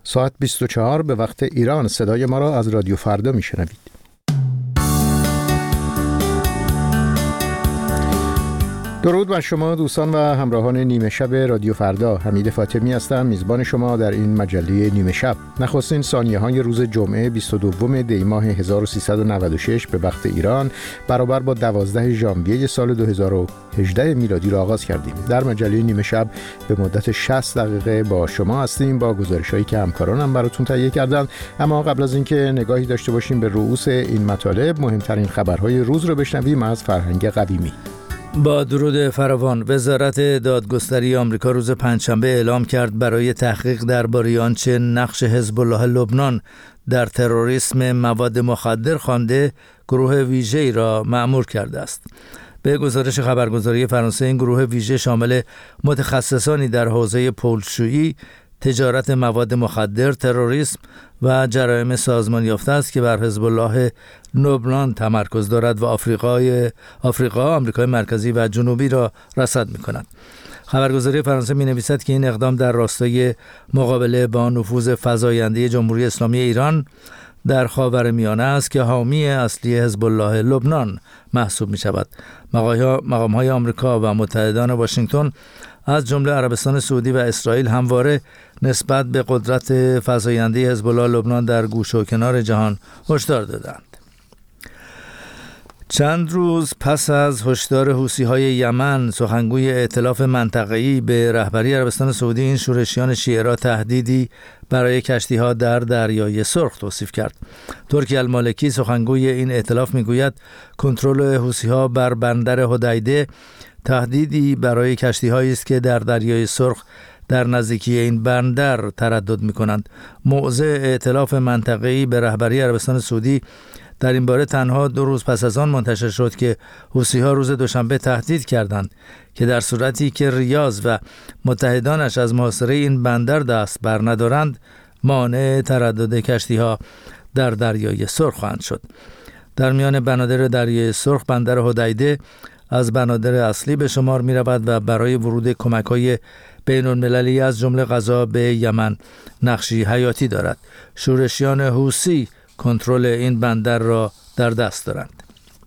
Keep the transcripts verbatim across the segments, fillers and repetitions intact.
ساعت بیست و چهار به وقت ایران. صدای ما را از رادیو فردا میشنوید. درود بر شما دوستان و همراهان نیمه شب رادیو فردا. حمید فاطمی هستم، میزبان شما در این مجله نیمه شب. نخستین ثانیه های روز جمعه بیست و دوم دی ماه هزار و سیصد و نود و شش به وقت ایران برابر با دوازده ژانویه سال دو هزار و هجده میلادی را آغاز کردیم. در مجله نیمه شب به مدت شصت دقیقه با شما هستیم با گزارش‌هایی که همکارانم براتون تهیه کردن. اما قبل از اینکه نگاهی داشته باشیم به رؤوس این مطالب، مهمترین خبرهای روز رو بشنویم از فرهنگ قویمی. با درود فراوان، وزارت دادگستری آمریکا روز پنجشنبه اعلام کرد برای تحقیق درباره آنچه نقش حزب الله لبنان در تروریسم مواد مخدر خوانده، گروه ویژه‌ای را مأمور کرده است. به گزارش خبرگزاری فرانسه، این گروه ویژه شامل متخصصانی در حوزه پولشویی، تجارت مواد مخدر، تروریسم و جرایم سازمان یافته است که بر حزب الله لبنان تمرکز دارد و آفریقای آفریقا، آمریکای مرکزی و جنوبی را رصد می‌کند. خبرگزاری فرانسه می‌نویسد که این اقدام در راستای مقابله با نفوذ فزاینده جمهوری اسلامی ایران در خاورمیانه است که حامی اصلی حزب الله لبنان محسوب می‌شود. مقام‌های آمریکا و متحدان واشنگتن از جمله عربستان سعودی و اسرائیل همواره نسبت به قدرت فزاینده حزب الله لبنان در گوشه و کنار جهان هشدار دادند. چند روز پس از هشدار حوثی‌های یمن، سخنگوی ائتلاف منطقه‌ای به رهبری عربستان سعودی این شورشیان شیعه را تهدیدی برای کشتی‌ها در دریای سرخ توصیف کرد. ترکی المالکی، سخنگوی این ائتلاف، می‌گوید کنترل حوثی‌ها بر بندر حدیده تهدیدی برای کشتی‌هایی است که در دریای سرخ در نزدیکی این بندر تردد می‌کنند. موضع ائتلاف منطقه‌ای به رهبری عربستان سعودی در این باره تنها دو روز پس از آن منتشر شد که حوثی‌ها روز دوشنبه تهدید کردند که در صورتی که ریاض و متحدانش از محاصره این بندر دست بر ندارند، مانع تردد کشتی‌ها در دریای سرخ خواهند شد. در میان بنادر دریای سرخ، بندر حدیده از بنادر اصلی به شمار می رود و برای ورود کمک‌های بین‌المللی از جمله غذا به یمن نقشی حیاتی دارد. شورشیان حوثی کنترل این بندر را در دست دارند.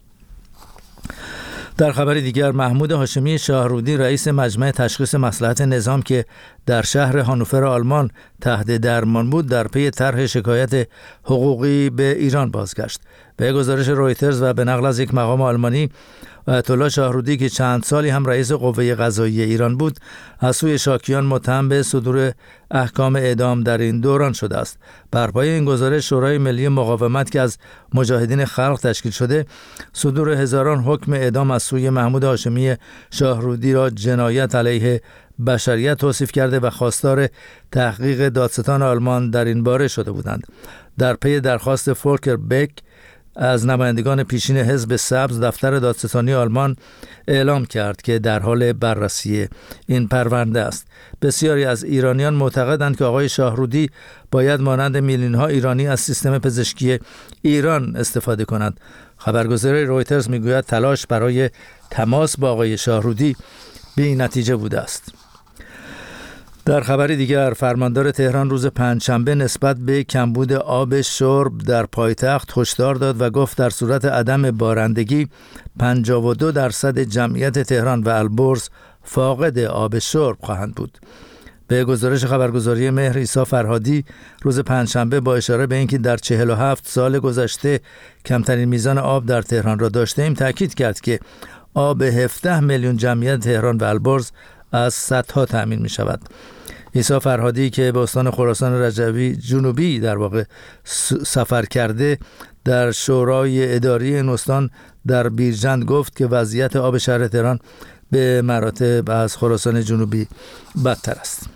در خبر دیگر، محمود هاشمی شاهرودی، رئیس مجمع تشخیص مصلحت نظام که در شهر هانوفر آلمان تحت درمان بود، در پی طرح شکایت حقوقی به ایران بازگشت. به گزارش رویترز و به نقل از یک مقام آلمانی، آیت الله شاهرودی که چند سالی هم رئیس قوه قضاییه ایران بود، از سوی شاکیان متهم به صدور احکام اعدام در این دوران شده است. بر پایه این گزارش، شورای ملی مقاومت که از مجاهدین خلق تشکیل شده، صدور هزاران حکم اعدام از سوی محمود هاشمی شاهرودی را جنایت علیه بشریت توصیف کرده و خواستار تحقیق دادستان آلمان در این باره شده بودند. در پی درخواست فولکر بک از نمایندگان پیشین حزب سبز، دفتر دادستانی آلمان اعلام کرد که در حال بررسی این پرونده است. بسیاری از ایرانیان معتقدند که آقای شاهرودی باید مانند میلیون‌ها ایرانی از سیستم پزشکی ایران استفاده کنند. خبرگزاری رویترز میگوید تلاش برای تماس با آقای شاهرودی بی نتیجه بوده است. در خبر دیگر، فرماندار تهران روز پنجشنبه نسبت به کمبود آب شرب در پایتخت هشدار داد و گفت در صورت عدم بارندگی پنجاه و دو درصد جمعیت تهران و البرز فاقد آب شرب خواهند بود. به گزارش خبرگزاری مهر عیسی فرهادی، روز پنجشنبه با اشاره به اینکه در چهل و هفت سال گذشته کمترین میزان آب در تهران را داشتیم، تاکید کرد که آب هفده میلیون جمعیت تهران و البرز از سدها تامین می شود. عیسی فرهادی که به استان خراسان رجوی جنوبی در واقع سفر کرده، در شورای اداری این استان در بیرجند گفت که وضعیت آب شهر تهران به مراتب از خراسان جنوبی بدتر است.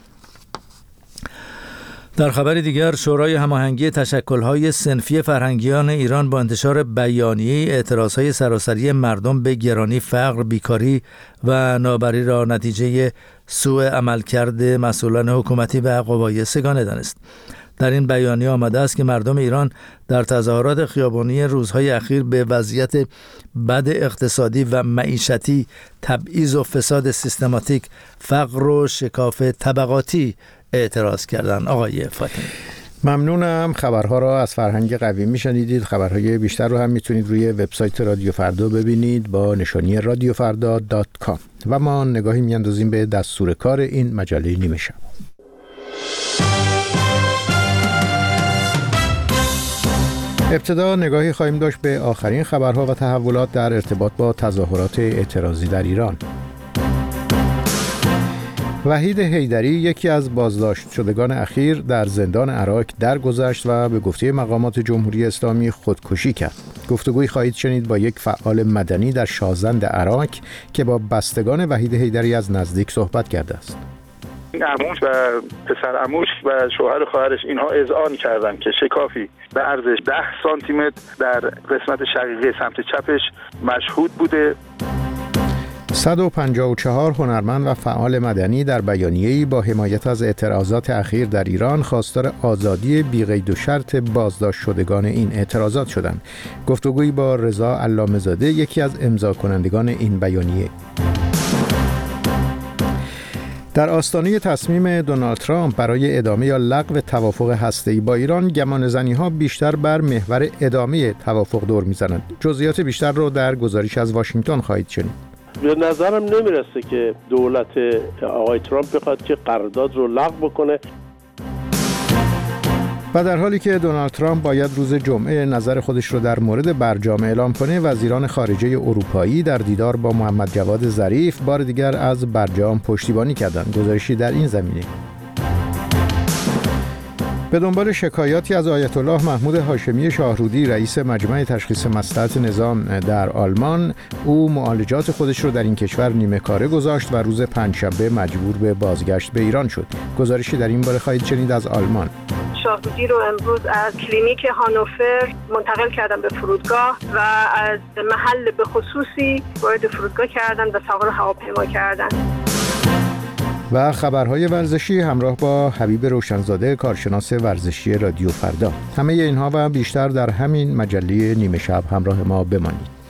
در خبر دیگر، شورای هماهنگی تشکل‌های صنفی فرهنگیان ایران با انتشار بیانیه اعتراض‌های سراسری مردم به گرانی، فقر، بیکاری و نابرابری را نتیجه سوء عملکرد مسئولان حکومتی و قوای سگانه دانست. در این بیانیه آمده است که مردم ایران در تظاهرات خیابانی روزهای اخیر به وضعیت بد اقتصادی و معیشتی، تبعیض و فساد سیستماتیک، فقر و شکاف طبقاتی اعتراض کردند. آقای فاطمی ممنونم. خبرها را از فرهنگ قوی میشنیدید. خبرهای بیشتر رو هم میتونید روی وبسایت رادیو فردا ببینید با نشانی رادیو فردا دات کام. و ما نگاهی میاندازیم به دستور کار این مجله نیمه شب. ابتدا نگاهی خواهیم داشت به آخرین خبرها و تحولات در ارتباط با تظاهرات اعتراضی در ایران. وحید حیدری، یکی از بازداشت شدگان اخیر، در زندان عراق درگذشت و به گفته مقامات جمهوری اسلامی خودکشی کرد. گفتگویی خواهید شنید با یک فعال مدنی در شازند عراق که با بستگان وحید حیدری از نزدیک صحبت کرده است. عموش و پسر عموش و شوهر خواهرش اینها اذعان کردند که شکافی به عرض ده سانتی متر در قسمت شقیقه سمت چپش مشهود بوده. صد و پنجاه و چهار هنرمند و فعال مدنی در بیانیه‌ای با حمایت از اعتراضات اخیر در ایران خواستار آزادی بی‌قید و شرط بازداشت شدگان این اعتراضات شدند. گفتگویی با رضا علامه‌زاده، یکی از امضا کنندگان این بیانیه. در آستانه تصمیم دونالد ترامپ برای ادامه یا لغو توافق هسته‌ای با ایران، گمانه‌زنی‌ها بیشتر بر محور ادامه توافق دور می‌زنند. جزئیات بیشتر رو در گزارش از واشنگتن خواهید شنید. به نظرم نمیرسه که دولت آقای ترامپ بخواد که قرارداد رو لغو بکنه. و در حالی که دونالد ترامپ باید روز جمعه نظر خودش رو در مورد برجام اعلام کنه، وزیران خارجه اروپایی در دیدار با محمد جواد ظریف بار دیگر از برجام پشتیبانی کردند. گزارشی در این زمینه. به دنبال شکایاتی از آیت الله محمود هاشمی شاهرودی، رئیس مجمع تشخیص مصلحت نظام در آلمان، او معالجات خودش رو در این کشور نیمه کاره گذاشت و روز پنجشنبه مجبور به بازگشت به ایران شد. گزارشی در این باره خواهید شنید از آلمان. شاهرودی رو امروز از کلینیک هانوفر منتقل کردن به فرودگاه و از محل به خصوصی وارد فرودگاه کردن و سوار هواپیما کردن. و خبرهای ورزشی همراه با حبیب روشنزاده، کارشناس ورزشی رادیو فردا. همه اینها و بیشتر در همین مجله نیمه شب همراه ما بمانید.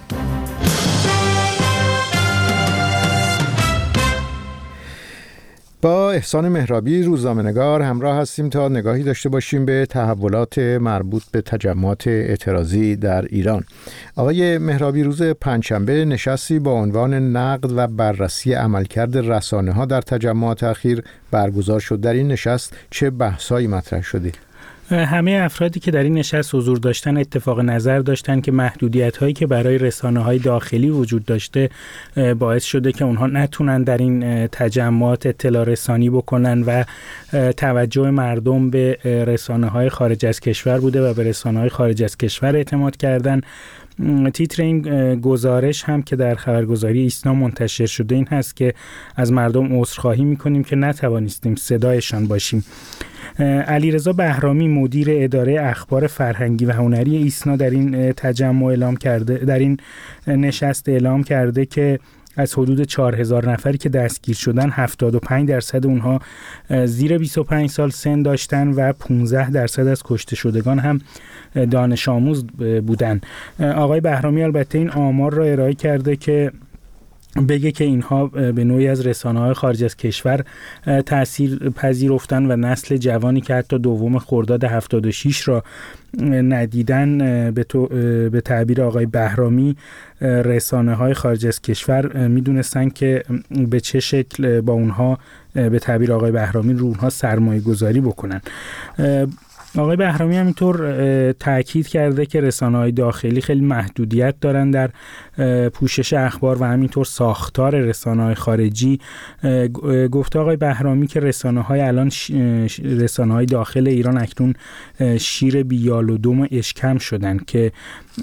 با احسان مهرابی، روزنامه‌نگار، همراه هستیم تا نگاهی داشته باشیم به تحولات مربوط به تجمعات اعتراضی در ایران. آقای مهرابی، روز پنجشنبه نشستی با عنوان نقد و بررسی عملکرد رسانه‌ها در تجمعات اخیر برگزار شد. در این نشست چه بحث‌هایی مطرح شده؟ همه افرادی که در این نشست حضور داشتن اتفاق نظر داشتن که محدودیت‌هایی که برای رسانه‌های داخلی وجود داشته باعث شده که اونها نتونن در این تجمعات اطلاع رسانی بکنن و توجه مردم به رسانه‌های خارج از کشور بوده و به رسانه‌های خارج از کشور اعتماد کردن. تیتر این گزارش هم که در خبرگزاری ایسنا منتشر شده این هست که از مردم عذرخواهی می‌کنیم که نتوانستیم صدایشان باشیم. علیرضا بهرامی، مدیر اداره اخبار فرهنگی و هنری ایسنا، در این تجمع اعلام کرده در این نشست اعلام کرده که از حدود چهار هزار نفری که دستگیر شدن، هفتاد و پنج درصد اونها زیر بیست و پنج سال سن داشتن و پانزده درصد از کشته شدگان هم دانش آموز بودن. آقای بهرامی البته این آمار را ارائه کرده که بگه که اینها به نوعی از رسانه‌های خارج از کشور تأثیر پذیرفتن و نسل جوانی که حتی دوم خرداد هفتاد و شش را ندیدن، به, تو به تعبیر آقای بهرامی رسانه‌های خارج از کشور میدونستن که به چه شکل با اونها، به تعبیر آقای بهرامی، رو اونها سرمایه گذاری بکنن. آقای بهرامی همینطور تاکید کرده که رسانه‌های داخلی خیلی محدودیت دارن در پوشش اخبار و همینطور ساختار رسانه‌های خارجی. گفته آقای بهرامی که رسانه‌های الان رسانه‌های داخل ایران اکنون شیر بیال و دم اشکم شدن که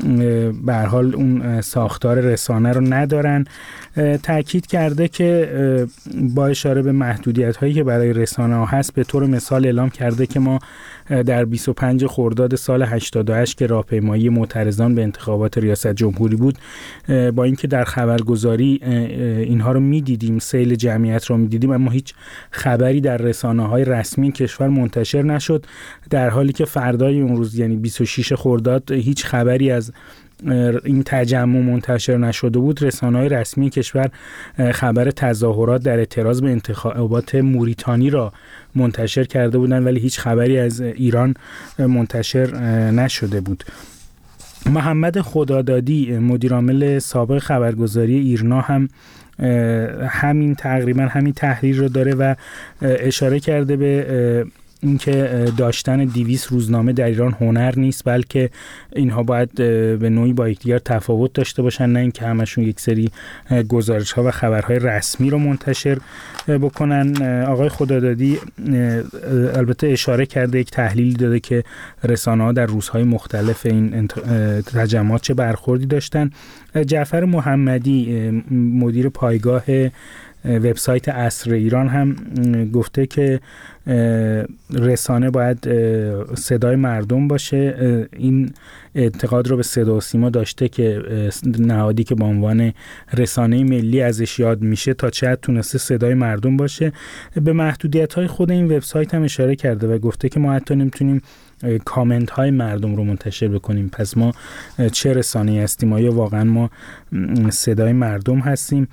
به هر حال اون ساختار رسانه رو ندارن. تاکید کرده که با اشاره به محدودیت‌هایی که برای رسانه‌ها هست، به طور مثال اعلام کرده که ما در بیست و پنج خرداد سال هشتاد و هشت که راهپیمایی معترضان به انتخابات ریاست جمهوری بود، با اینکه در خبرگزاری اینها رو می‌دیدیم، سیل جمعیت رو می‌دیدیم، اما هیچ خبری در رسانه‌های رسمی کشور منتشر نشد، در حالی که فردای اون روز یعنی بیست و شش خرداد هیچ خبری از این تجمع منتشر نشده بود، رسانه‌های رسمی کشور خبر تظاهرات در اعتراض به انتخابات موریتانی را منتشر کرده بودند، ولی هیچ خبری از ایران منتشر نشده بود. محمد خدادادی مدیرعامل سابق خبرگزاری ایرنا هم همین تقریبا همین تحریر رو داره و اشاره کرده به اینکه داشتن دویست روزنامه در ایران هنر نیست، بلکه اینها باید به نوعی با یکدیگر تفاوت داشته باشن، نه اینکه همشون یک سری گزارش‌ها و خبرهای رسمی رو منتشر بکنن. آقای خدادادی البته اشاره کرده، یک تحلیلی داده که رسانه‌ها در روزهای مختلف این تجمعات چه برخوردی داشتن. جعفر محمدی مدیر پایگاه وبسایت عصر ایران هم گفته که رسانه باید صدای مردم باشه. این اعتقاد رو به صدا و سیما داشته که نهادی که به عنوان رسانه ملی ازش یاد میشه تا چه حد تونسته صدای مردم باشه. به محدودیت‌های خود این وبسایت هم اشاره کرده و گفته که ما حتی نمیتونیم کامنت های مردم رو منتشر بکنیم، پس ما چه رسانه‌ای هستیم؟ آیا واقعا ما صدای مردم هستیم؟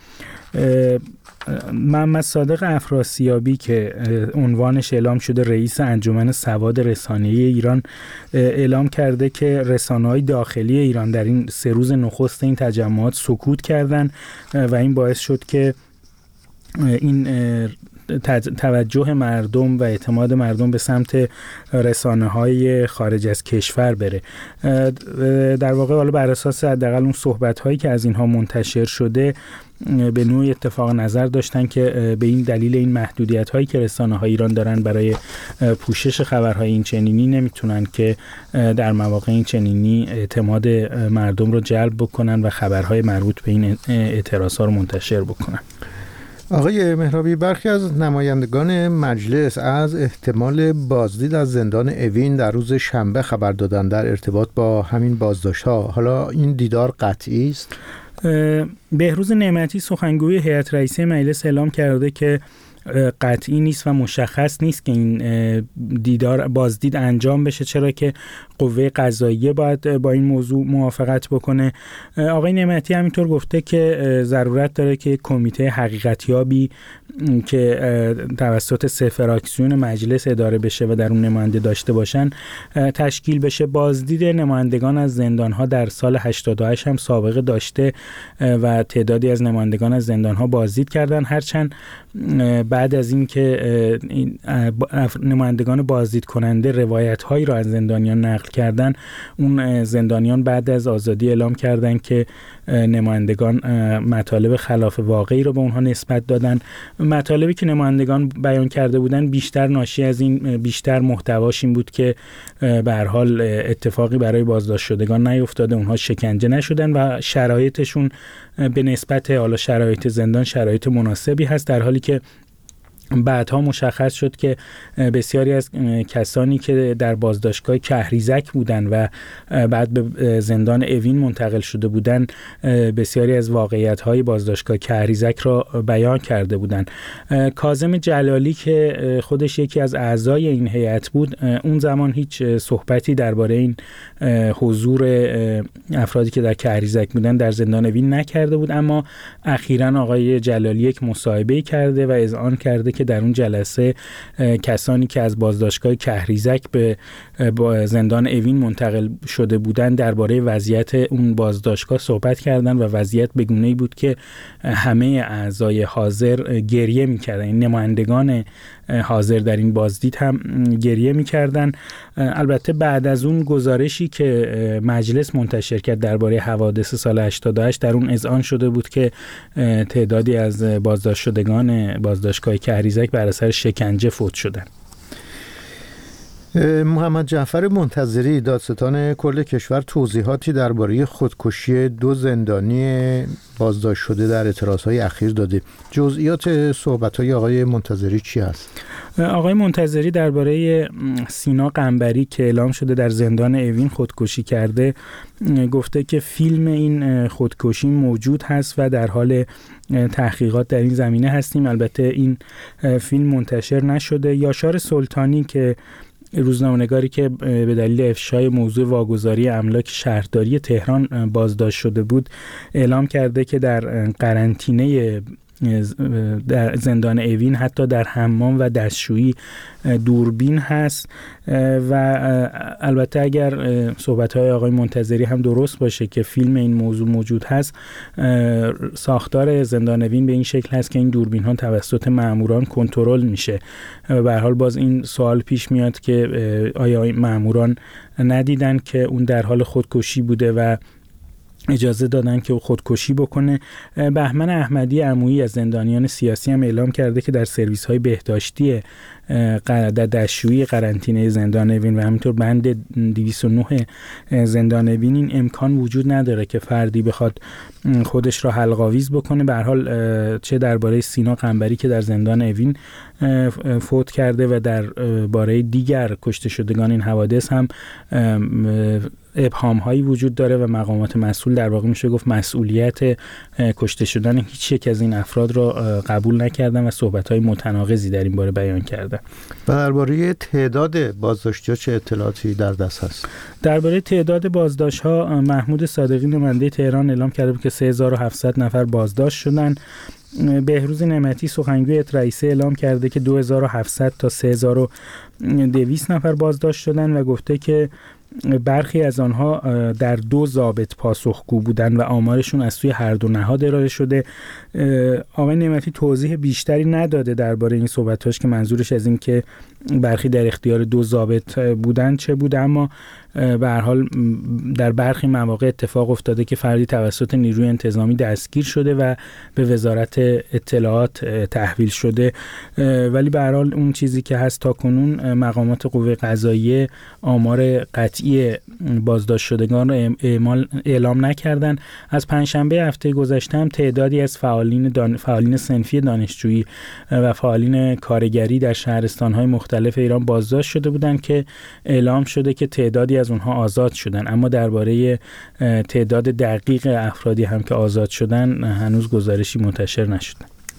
محمد صادق افراسیابی که عنوانش اعلام شده رئیس انجمن سواد رسانه‌ای ایران اعلام کرده که رسانه‌های داخلی ایران در این سه روز نخست این تجمعات سکوت کردند و این باعث شد که این توجه مردم و اعتماد مردم به سمت رسانه‌های خارج از کشور بره. در واقع حالا بر اساس حداقل اون صحبت‌هایی که از اینها منتشر شده به نوعی اتفاق نظر داشتن که به این دلیل این محدودیت‌هایی که رسانه‌های ایران دارن برای پوشش خبرهای این چنینی نمیتونن که در مواقع این چنینی اعتماد مردم رو جلب بکنن و خبرهای مربوط به این اعتراض‌ها رو منتشر بکنن. آقای مهرابی، برخی از نمایندگان مجلس از احتمال بازدید از زندان اوین در روز شنبه خبر دادند در ارتباط با همین بازداشت‌ها. حالا این دیدار قطعی است؟ بهروز نعمتی سخنگوی هیئت رئیسه مجلس اعلام کرده که قطعی نیست و مشخص نیست که این دیدار بازدید انجام بشه، چرا که قوه قضاییه باید با این موضوع موافقت بکنه. آقای نعمتی همینطور گفته که ضرورت داره که کمیته حقیقتیابی که توسط سه فراکسیون مجلس اداره بشه و در اون نماینده داشته باشن تشکیل بشه. بازدید نمایندگان از زندان‌ها در سال هشتاد و هشت هم سابقه داشته و تعدادی از نمایندگان از زندان‌ها بازدید کردن، هرچند بعد از این که این نمایندگان بازدید کننده روایت‌هایی را از زندانیان نقل کردن، اون زندانیان بعد از آزادی اعلام کردن که نمایندگان مطالب خلاف واقعی رو به اونها نسبت دادن. مطالبی که نمایندگان بیان کرده بودن بیشتر ناشی از این بیشتر محتواش این بود که به هر حال اتفاقی برای بازداشت شدگان نیفتاده، اونها شکنجه نشدن و شرایطشون به نسبت حالا شرایط زندان شرایط مناسبی هست، در حالی که بعدها مشخص شد که بسیاری از کسانی که در بازداشتگاه کهریزک بودند و بعد به زندان اوین منتقل شده بودند بسیاری از واقعیت‌های بازداشتگاه کهریزک را بیان کرده بودند. کاظم جلالی که خودش یکی از اعضای این هیئت بود، اون زمان هیچ صحبتی درباره این حضور افرادی که در کهریزک بودند در زندان اوین نکرده بود، اما اخیراً آقای جلالی یک مصاحبه کرده و اذعان کرده که در اون جلسه کسانی که از بازداشتگاه کهریزک به زندان اوین منتقل شده بودند درباره وضعیت اون بازداشتگاه صحبت کردند و وضعیت به گونه‌ای بود که همه اعضای حاضر گریه می‌کردند. این نمایندگان حاضر در این بازدید هم گریه می‌کردند. البته بعد از اون گزارشی که مجلس منتشر کرد درباره حوادث سال هشتاد و هشت، در اون اذعان شده بود که تعدادی از بازداشت شدگان بازداشتگاه کهریزک بر اثر شکنجه فوت شدند. محمد جعفر منتظری دادستان کل کشور توضیحاتی درباره خودکشی دو زندانی بازداشت شده در اعتراضهای اخیر داده. جزئیات صحبت‌های آقای منتظری چی است؟ آقای منتظری درباره سینا قنبری که اعلام شده در زندان اوین خودکشی کرده گفته که فیلم این خودکشی موجود هست و در حال تحقیقات در این زمینه هستیم. البته این فیلم منتشر نشده. یاشار سلطانی که روزنامه‌نگاری که به دلیل افشای موضوع واگذاری املاک شهرداری تهران بازداشت شده بود اعلام کرده که در قرنطینه در زندان اوین حتی در حمام و دستشویی دوربین هست و البته اگر صحبت‌های آقای منتظری هم درست باشه که فیلم این موضوع موجود هست، ساختار زندان اوین به این شکل هست که این دوربین‌ها توسط مأموران کنترل میشه. به هر حال باز این سوال پیش میاد که آیا مأموران ندیدن که اون در حال خودکشی بوده و اجازه دادن که او خودکشی بکنه. بهمن احمدی عمویی از زندانیان سیاسی هم اعلام کرده که در سرویس‌های بهداشتی در دستشویی قرنطینه زندان اوین و همینطور بند دویست و نه زندان اوین این امکان وجود نداره که فردی بخواد خودش را حلق‌آویز بکنه. به هر حال چه درباره سینا قنبری که در زندان اوین فوت کرده و در باره دیگر کشته شدگان این حوادث هم ابهام هایی وجود داره و مقامات مسئول در واقع میشه گفت مسئولیت کشته شدن هیچ یک از این افراد را قبول نکردن و صحبت های متناقضی در این باره بیان کردن. و درباره تعداد بازداشت‌ها چه اطلاعاتی در دست هست؟ درباره تعداد بازداشت‌ها محمود صادقی نماینده تهران اعلام کرده بود که سه هزار و هفتصد نفر بازداشت شدن. بهروز نعمتی سخنگوی ات رئیسه اعلام کرده که دو هزار و هفتصد تا سه هزار و دویست نفر بازداشت شدن و گفته که برخی از آنها در دو ضابط پاسخگو بودن و آمارشون از سوی هر دو نهاد ارائه شده. آقای نعمتی توضیح بیشتری نداده درباره این صحبتاش که منظورش از این که برخی در اختیار دو ضابط بودن چه بود، اما به هر حال در برخی مواقع اتفاق افتاده که فردی توسط نیروی انتظامی دستگیر شده و به وزارت اطلاعات تحویل شده. ولی به هر حال اون چیزی که هست تا کنون مقامات قوه قضاییه آمار قطعی بازداشت شدگان را اعلام نکردن. از پنجشنبه هفته گذشته هم تعدادی از فعالین دان... فعالین صنفی دانشجویی و فعالین کارگری در شهرستان‌های مختلف ایران بازداشت شده بودند که اعلام شده که تعدادی از اونها آزاد شدن، اما درباره تعداد دقیق افرادی هم که آزاد شدن هنوز گزارشی منتشر نشده.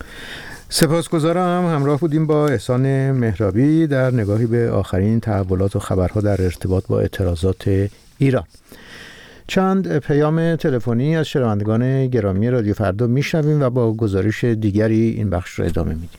سپاسگزارم. همراه بودیم با احسان مهرابی در نگاهی به آخرین تحولات و خبرها در ارتباط با اعتراضات ایران. چند پیام تلفنی از شنوندگان گرامی رادیو فردا میشنویم و با گزارش دیگری این بخش را ادامه میدیم.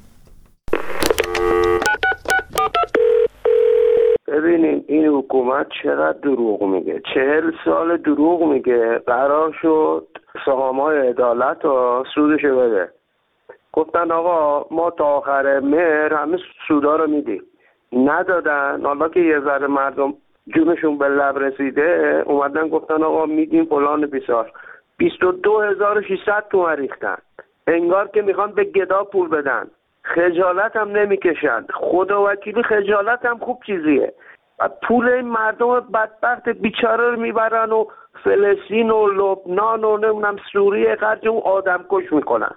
ببینین این حکومت چقدر دروغ میگه. چهل سال دروغ میگه. قرار شد سهام‌های عدالت و سودشو بده. گفتن آقا ما تا آخر مهر همه سودا رو میدیم. ندادن. حالا که یه ذره مردم جونشون به لب رسیده اومدن گفتن آقا میدیم فلان بیسار. بیست و دو هزار و ششصد تومن ریختن. انگار که میخوان به گدا پول بدن. خجالت هم نمیکشن. خدا وکیلی خجالت هم خوب چیزیه. و پول این مردم بدبخت بیچاره رو میبرن و فلسطین و لبنان و نمیدونم سوریه قدر اون آدم کش میکنن.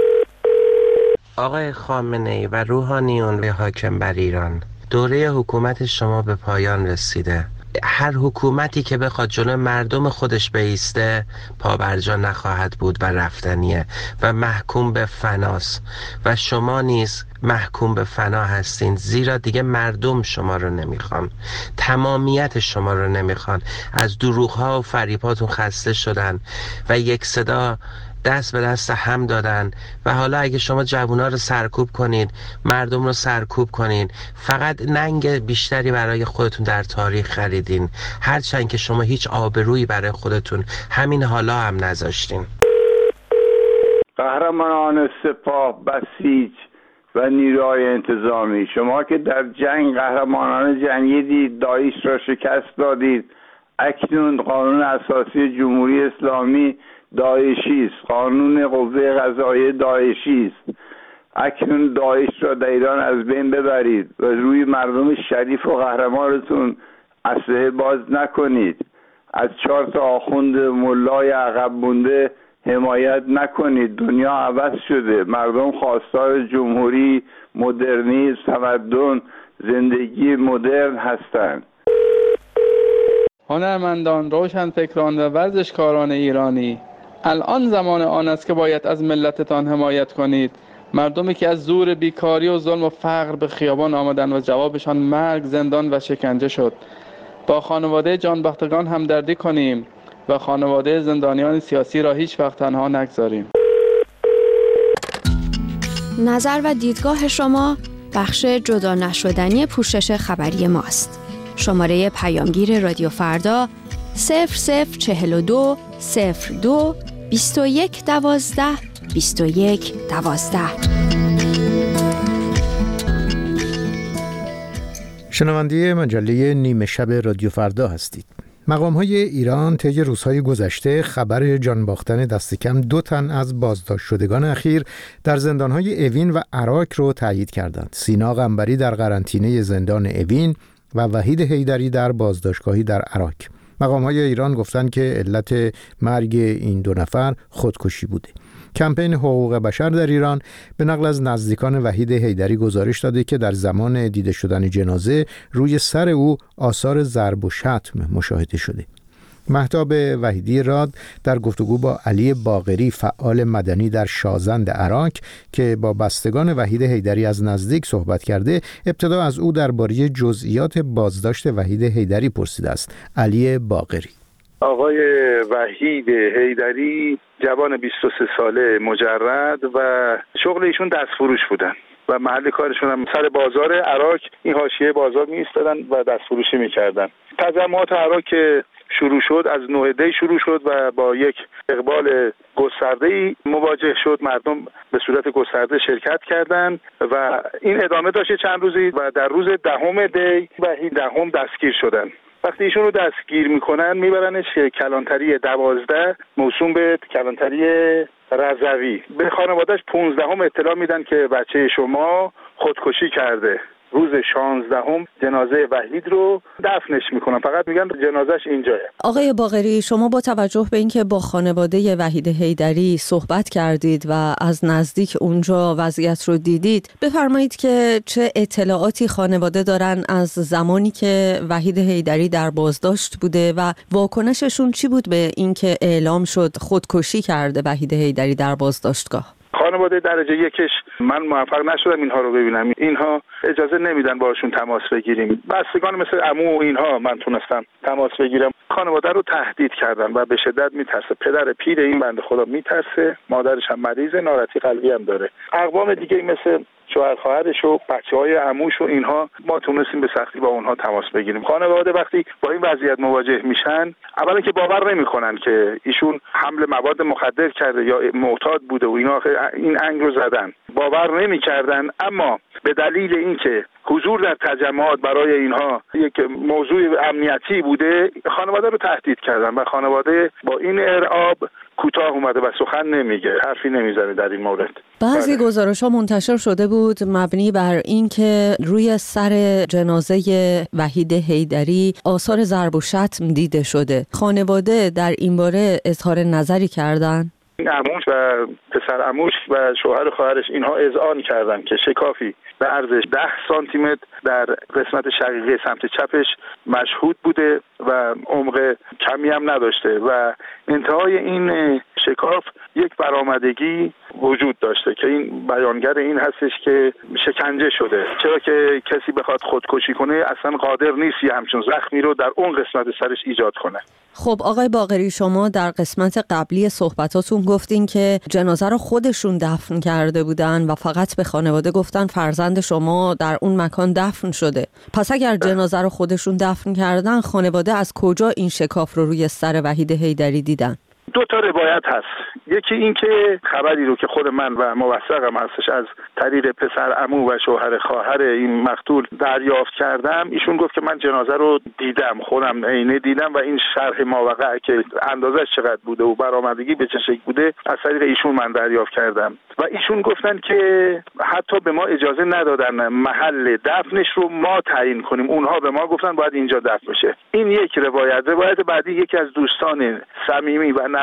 آقای خامنه‌ای و روحانیون به حاکم بر ایران، دوره حکومت شما به پایان رسیده. هر حکومتی که بخواد جلوی مردم خودش بایسته پابرجا نخواهد بود و رفتنیه و محکوم به فناست و شما نیز محکوم به فنا هستین، زیرا دیگه مردم شما رو نمیخوان، تمامیت شما رو نمیخوان. از دروغ‌ها و فریب‌هاتون خسته شدن و یک صدا دست به دست هم دادن و حالا اگه شما جوونا رو سرکوب کنید، مردم رو سرکوب کنید، فقط ننگ بیشتری برای خودتون در تاریخ خریدین، هرچند که شما هیچ آبرویی برای خودتون همین حالا هم نذاشتین. قهرمانان سپاه، بسیج و نیروهای انتظامی، شما که در جنگ قهرمانان جنگیدید، داعش را شکست دادید، اکنون قانون اساسی جمهوری اسلامی داعشی است، قانون قوه قضاییه داعشی است. اکنون داعش را در ایران از بین ببرید و روی مردم شریف و قهرمانتون اسلحه باز نکنید. از چهار تا آخوند ملای عقب مونده حمایت نکنید. دنیا عوض شده. مردم خواستار جمهوری، مدرنیسم، تمدن، زندگی مدرن هستند. هنرمندان، روشنفکران و ورزشکاران ایرانی، الان زمان آن است که باید از ملتتان حمایت کنید مردمی که از زور بیکاری و ظلم و فقر به خیابان آمدند و جوابشان مرگ، زندان و شکنجه شد. با خانواده جانبختگان همدردی کنیم و خانواده زندانیان سیاسی را هیچ وقت تنها نگذاریم. نظر و دیدگاه شما بخش جدا نشدنی پوشش خبری ماست. شماره پیامگیر رادیو فردا صفر صفر چهل و دو صفر دو بیست و یک دوازده بیست و یک دوازده. شنونده مجله نیمه شب رادیو فردا هستید. مقام‌های ایران طی روزهای گذشته خبر جان باختن دست کم دو تن از بازداشت شدگان اخیر در زندان‌های اوین و عراق رو تایید کردند. سینا قنبری در قرنطینه زندان اوین و وحید حیدری در بازداشتگاهی در عراق. مقام‌های ایران گفتند که علت مرگ این دو نفر خودکشی بوده. کمپین حقوق بشر در ایران به نقل از نزدیکان وحید حیدری گزارش داده که در زمان دیده شدن جنازه روی سر او آثار ضرب و شتم مشاهده شده. مهتاب وحیدی راد در گفتگو با علی باقری فعال مدنی در شازند عراق که با بستگان وحید حیدری از نزدیک صحبت کرده، ابتدا از او درباره جزئیات بازداشت وحید حیدری پرسیده است. علی باقری: آقای وحید حیدری جوان بیست و سه ساله مجرد و شغل ایشون دستفروش بودن و محل کارشون هم سر بازار عراق، این حاشیه بازار می ایستادن و دستفروشی میکردن. تجمعات عراق که شروع شد از نه دی شروع شد و با یک اقبال گسترده‌ای مواجه شد. مردم به صورت گسترده شرکت کردند و این ادامه داشت چند روزی و در روز دهم دی وحید دهم دستگیر شدن. وقتی ایشون رو دستگیر میکنن میبرنش کلانتری دوازده موسوم به کلانتری رضوی. به خانواده‌اش پونزدهم اطلاع میدن که بچه شما خودکشی کرده. روز شانزدهم جنازه وحید رو دفنش میکنن، فقط میگن جنازهش اینجاه. آقای باقری، شما با توجه به اینکه با خانواده وحید حیدری صحبت کردید و از نزدیک اونجا وضعیت رو دیدید، بفرمایید که چه اطلاعاتی خانواده دارن از زمانی که وحید حیدری در بازداشت بوده و واکنششون چی بود به اینکه اعلام شد خودکشی کرده وحید حیدری در بازداشتگاه؟ خانواده درجه یکش من موفق نشدم اینها رو ببینم. اینها اجازه نمیدن باشون تماس بگیریم. بستگان مثل عمو و اینها من تونستم تماس بگیرم. خانواده رو تهدید کردن و به شدت میترسه. پدر پیر این بنده خدا میترسه، مادرش هم مریضه، ناراحتی قلبی هم داره. اقوام دیگه مثل شوهر خواهرش و بچه‌های عموش و اینها ما تونستیم به سختی با اونها تماس بگیریم. خانواده وقتی با این وضعیت مواجه میشن، اولا که باور نمیکنن که ایشون حمل مواد مخدر کرده یا معتاد بوده و اینا این انگ رو زدن. باور نمیکردن، اما به دلیل اینکه حضور در تجمعات برای اینها یک موضوع امنیتی بوده، خانواده رو تهدید کردن و خانواده با این ارعاب کوتاه اومده و سخن نمیگه، حرفی نمیزنه در این مورد. بعضی گزارش‌ها منتشر شده بود مبنی بر اینکه روی سر جنازه وحید حیدری آثار ضرب و شتم دیده شده. خانواده در این باره اظهار نظری کردن؟ این عموش و پسر عموش و شوهر خواهرش اینها اذعان کردن که شکافی به عرض ده سانتی متر در قسمت شقیقه سمت چپش مشهود بوده و عمق کمی هم نداشته و انتهای این شکاف یک برآمدگی وجود داشته که این بیانگر این هستش که شکنجه شده. چرا که کسی بخواد خودکشی کنه اصلا قادر نیست یه همچون زخمی رو در اون قسمت سرش ایجاد کنه. خب آقای باقری، شما در قسمت قبلی صحبتاتون گفتین که جنازه رو خودشون دفن کرده بودن و فقط به خانواده گفتن فرزند شما در اون مکان دفن شده. پس اگر جنازه رو خودشون دفن کردن، خانواده از کجا این شکاف رو روی سر وحید حیدری دیدن؟ دو تا روایت هست. یکی این که خبری رو که خود من و موثقم هستش از طریق پسر عمو و شوهر خواهر این مقتول دریافت کردم. ایشون گفت که من جنازه رو دیدم، خودم عینه دیدم و این شرح ماوقع که اندازش چقدر بوده و برآمدگی به چه شکل بوده از طریق ایشون من دریافت کردم و ایشون گفتن که حتی به ما اجازه ندادن محل دفنش رو ما تعیین کنیم. اونها به ما گفتن باید اینجا دفن بشه. این یک روایت. روایت بعدی یکی از دوستان صمیمی و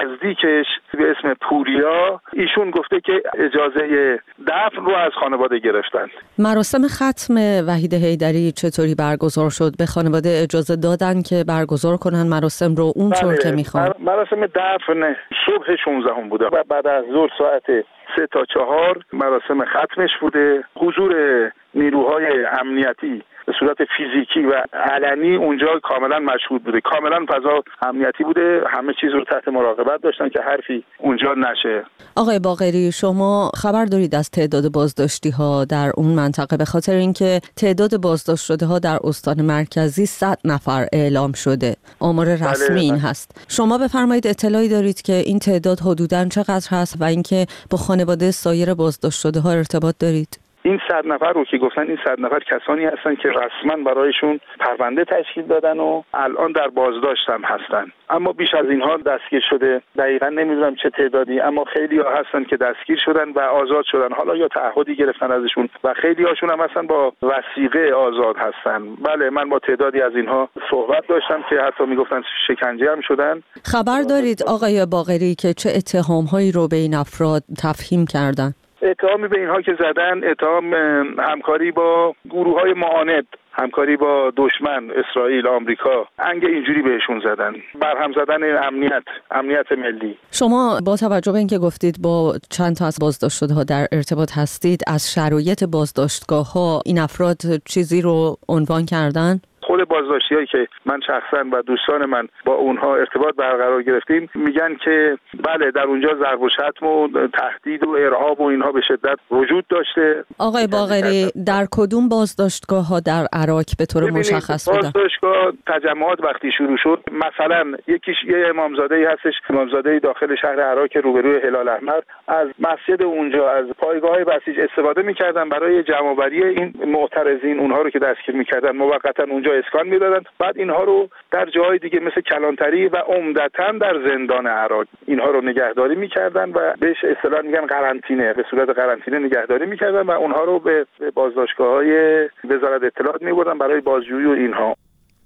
نزدیکش به اسم پوریا، ایشون گفته که اجازه دفن رو از خانواده گرفتند. مراسم ختم وحید حیدری چطوری برگزار شد؟ به خانواده اجازه دادن که برگزار کنن مراسم رو اونطور بله. که میخوان؟ مراسم دفن صبح شانزدهم بوده و بعد از ظهر ساعت سه تا چهار مراسم ختمش بوده. حضور نیروهای امنیتی به صورت فیزیکی و علنی اونجا کاملا مشهود بوده، کاملا فضا امنیتی بوده، همه چیز رو تحت مراقبت داشتن که حرفی اونجا نشه. آقای باقری، شما خبر دارید از تعداد بازداشتی ها در اون منطقه؟ به خاطر اینکه تعداد بازداشت شده ها در استان مرکزی صد نفر اعلام شده، آمار رسمی بله. این هست. شما بفرمایید اطلاعی دارید که این تعداد حدوداً چقدر هست و اینکه با خانواده سایر بازداشت شده ها ارتباط دارید؟ این صد نفر رو که گفتن، این صد نفر کسانی هستن که رسما برایشون پرونده تشکیل دادن و الان در بازداشت هم هستن. اما بیش از اینها دستگیر شده، دقیقاً نمیدونم چه تعدادی، اما خیلی ها هستن که دستگیر شدن و آزاد شدن، حالا یا تعهدی گرفتن ازشون و خیلی هاشون هم هستن با وثیقه آزاد هستن. بله، من با تعدادی از اینها صحبت داشتم که حتی میگفتن شکنجه هم شدن. خبر دارید آقای باقری که چه اتهام‌هایی رو به این افراد تفهیم کردن؟ اتهامی به اینها که زدن، اتهام همکاری با گروه‌های معاند، همکاری با دشمن اسرائیل، آمریکا، انگ اینجوری بهشون زدن، برهم زدن امنیت، امنیت ملی. شما با توجه به اینکه گفتید با چند تا از بازداشت شده ها در ارتباط هستید، از شرایط بازداشتگاه ها این افراد چیزی رو عنوان کردن؟ خود بازداشتیایی که من شخصا و دوستان من با اونها ارتباط برقرار گرفتیم میگن که بله، در اونجا ضرب و شتم و تهدید و ارهاب و اینها به شدت وجود داشته. آقای باقری، در کدوم بازداشتگاه ها در عراق به طور مشخص بودن؟ بازداشتگاه تجمعات وقتی شروع شد، مثلا یکیش یه امامزاده‌ای هستش، امامزاده‌ای داخل شهر عراق روبروی هلال احمر، از مسجد اونجا، از پایگاه‌های بسیج استفاده می‌کردن برای جمع‌آوری این معترضین، اونها رو که دستگیر می‌کردن موقتا اونجا اسکان میدادن، بعد اینها رو در جاهای دیگه مثل کلانتری و عمدتاً در زندان عراق اینها رو نگهداری میکردن و بهش اصطلاحاً میگن قرنطینه، به صورت قرنطینه نگهداری میکردن و اونها رو به بازداشتگاه‌های وزارت اطلاعات میبردن برای بازجویی و اینها.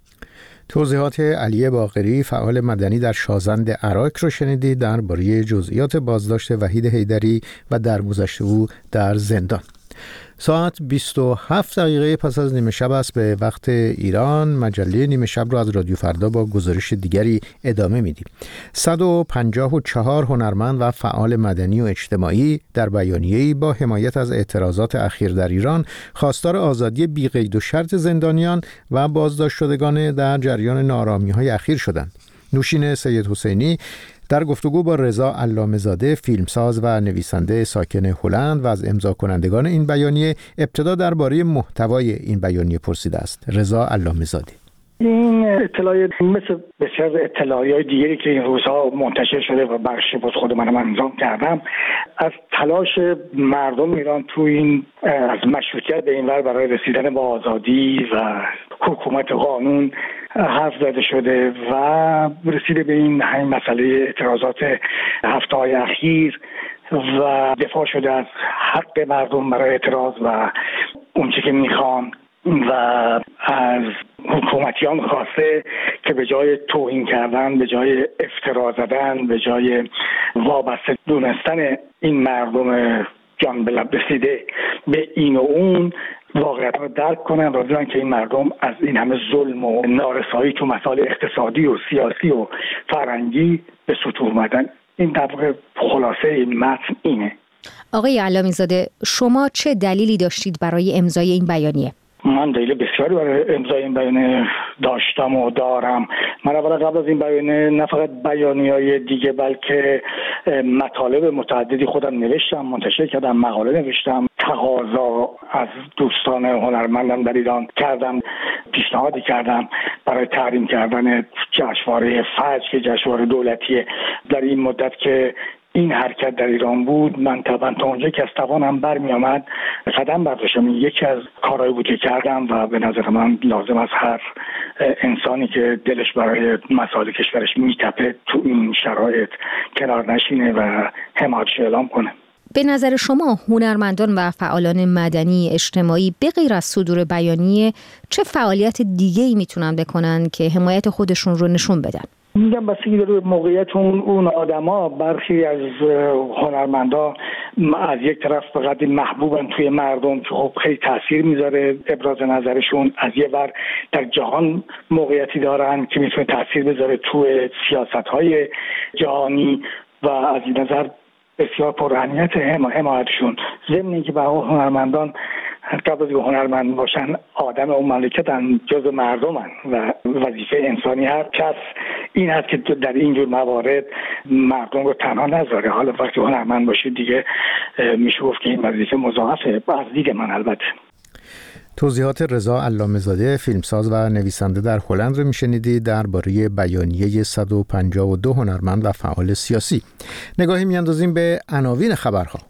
توضیحات علی باقری، فعال مدنی در شازند عراق رو شنیدید درباره جزئیات بازداشت وحید حیدری و درگذشت او در زندان. ساعت بیست و هفت دقیقه پس از نیمه شب است به وقت ایران. مجله نیمه شب را از رادیو فردا با گزارش دیگری ادامه میدیم. صد و پنجاه و چهار هنرمند و فعال مدنی و اجتماعی در بیانیه‌ای با حمایت از اعتراضات اخیر در ایران خواستار آزادی بی قید و شرط زندانیان و بازداشت شدگان در جریان ناآرامی‌های اخیر شدند. نوشین سید حسینی در گفتگو با رضا علامه‌زاده، فیلمساز و نویسنده ساکن هلند و از امضا کنندگان این بیانیه، ابتدا درباره محتوای این بیانیه پرسیده است. رضا علامه‌زاده: این اطلاعیه مثل بسیار از اطلاعیه‌های دیگری که این روزها منتشر شده و بخشی از خود منم انجام کردم، از تلاش مردم ایران تو این از مشروطیت به این ور برای رسیدن به آزادی و حکومت قانون حرف زده شده و رسیده به این همین مسئله اعتراضات هفته‌های اخیر و دفاع شده از حق مردم برای اعتراض و اونچه که میخوان و از حکومتیان خواسته که به جای توهین کردن، به جای افترا زدن، به جای وابسته دونستن این مردم جان به لب رسیده به این و اون، واقعیت رو درک کنن و بدونن که این مردم از این همه ظلم و نارسایی تو مسائل اقتصادی و سیاسی و فرهنگی به سطوح اومدن. این در واقع خلاصه این متن اینه. آقای علامه‌زاده، شما چه دلیلی داشتید برای امضای این بیانیه؟ من دلیل بسیاری برای امضای این بیانیه داشتم و دارم. من اولا قبل از این بیانیه نه فقط بیانیه‌های دیگه بلکه مطالب متعددی خودم نوشتم، منتشر کردم، مقاله نوشتم، تقاضا از دوستان هنرمندم در ایران کردم، پیشنهادی کردم برای تحریم کردن جشنواره فجر که جشنواره دولتیه. در این مدت که این حرکت در ایران بود، من طبعا تا اونجا که از توانم برمی آمد قدم برداشتم. یکی از کارهایی بود که کردم و به نظر من لازم از هر انسانی که دلش برای مسائل کشورش میتپه تو این شرایط کنار نشینه و حمایتش اعلام کنه. به نظر شما هنرمندان و فعالان مدنی اجتماعی به غیر از صدور بیانیه چه فعالیت دیگه‌ای میتونن بکنن که حمایت خودشون رو نشون بدن؟ میگم بسیاری داره موقعیت اون اون آدما. برخی از هنرمندا از یک طرف فقط محبوبن توی مردم که خب خیلی تاثیر میذاره ابراز نظرشون، از یه ور در جهان موقعیتی دارن که میتونه تاثیر بذاره توی سیاست‌های جهانی و از این نظر بسیار پررهمیت حمایتشون. ضمن اینکه به هنرمندان قبل از هنرمند باشن آدم اون مملکتن، جز مردمن و وظیفه انسانی هر کس این هست که در اینجور موارد مردم رو تنها نذاره. حالا وقتی هنرمند باشید دیگه میشه گفت که این وظیفه مضاعفه از دید من. البته توضیحات رضا علامه‌زاده فیلمساز و نویسنده در هلند رو میشنیدید درباره بیانیه صد و پنجاه و دو هنرمند و فعال سیاسی. نگاهی میاندازیم به عناوین خبرها.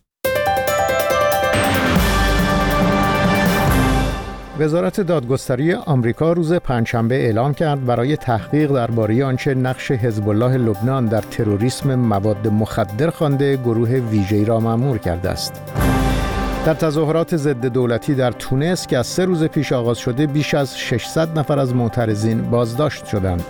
وزارت دادگستری آمریکا روز پنجشنبه اعلام کرد برای تحقیق درباره آنچه نقش حزب الله لبنان در تروریسم مواد مخدر خوانده گروه ویژه‌ای را مأمور کرده است. در تظاهرات ضد دولتی در تونس که از سه روز پیش آغاز شده بیش از ششصد نفر از معترضین بازداشت شدند.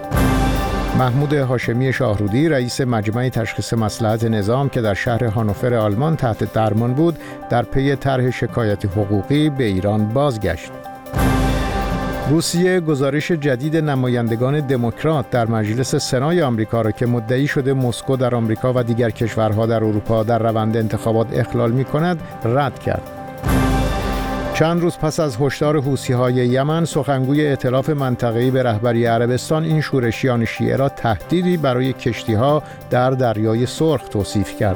محمود هاشمی شاهرودی رئیس مجمع تشخیص مصلحت نظام که در شهر هانوفر آلمان تحت درمان بود در پی طرح شکایت حقوقی به ایران بازگشت. روسیه گزارش جدید نمایندگان دموکرات در مجلس سنای آمریکا را که مدعی شده مسکو در آمریکا و دیگر کشورها در اروپا در روند انتخابات اخلال می‌کند رد کرد. چند روز پس از هشدار حوثی‌های یمن، سخنگوی ائتلاف منطقه‌ای به رهبری عربستان این شورشیان شیعه را تهدیدی برای کشتی‌ها در دریای سرخ توصیف کرد.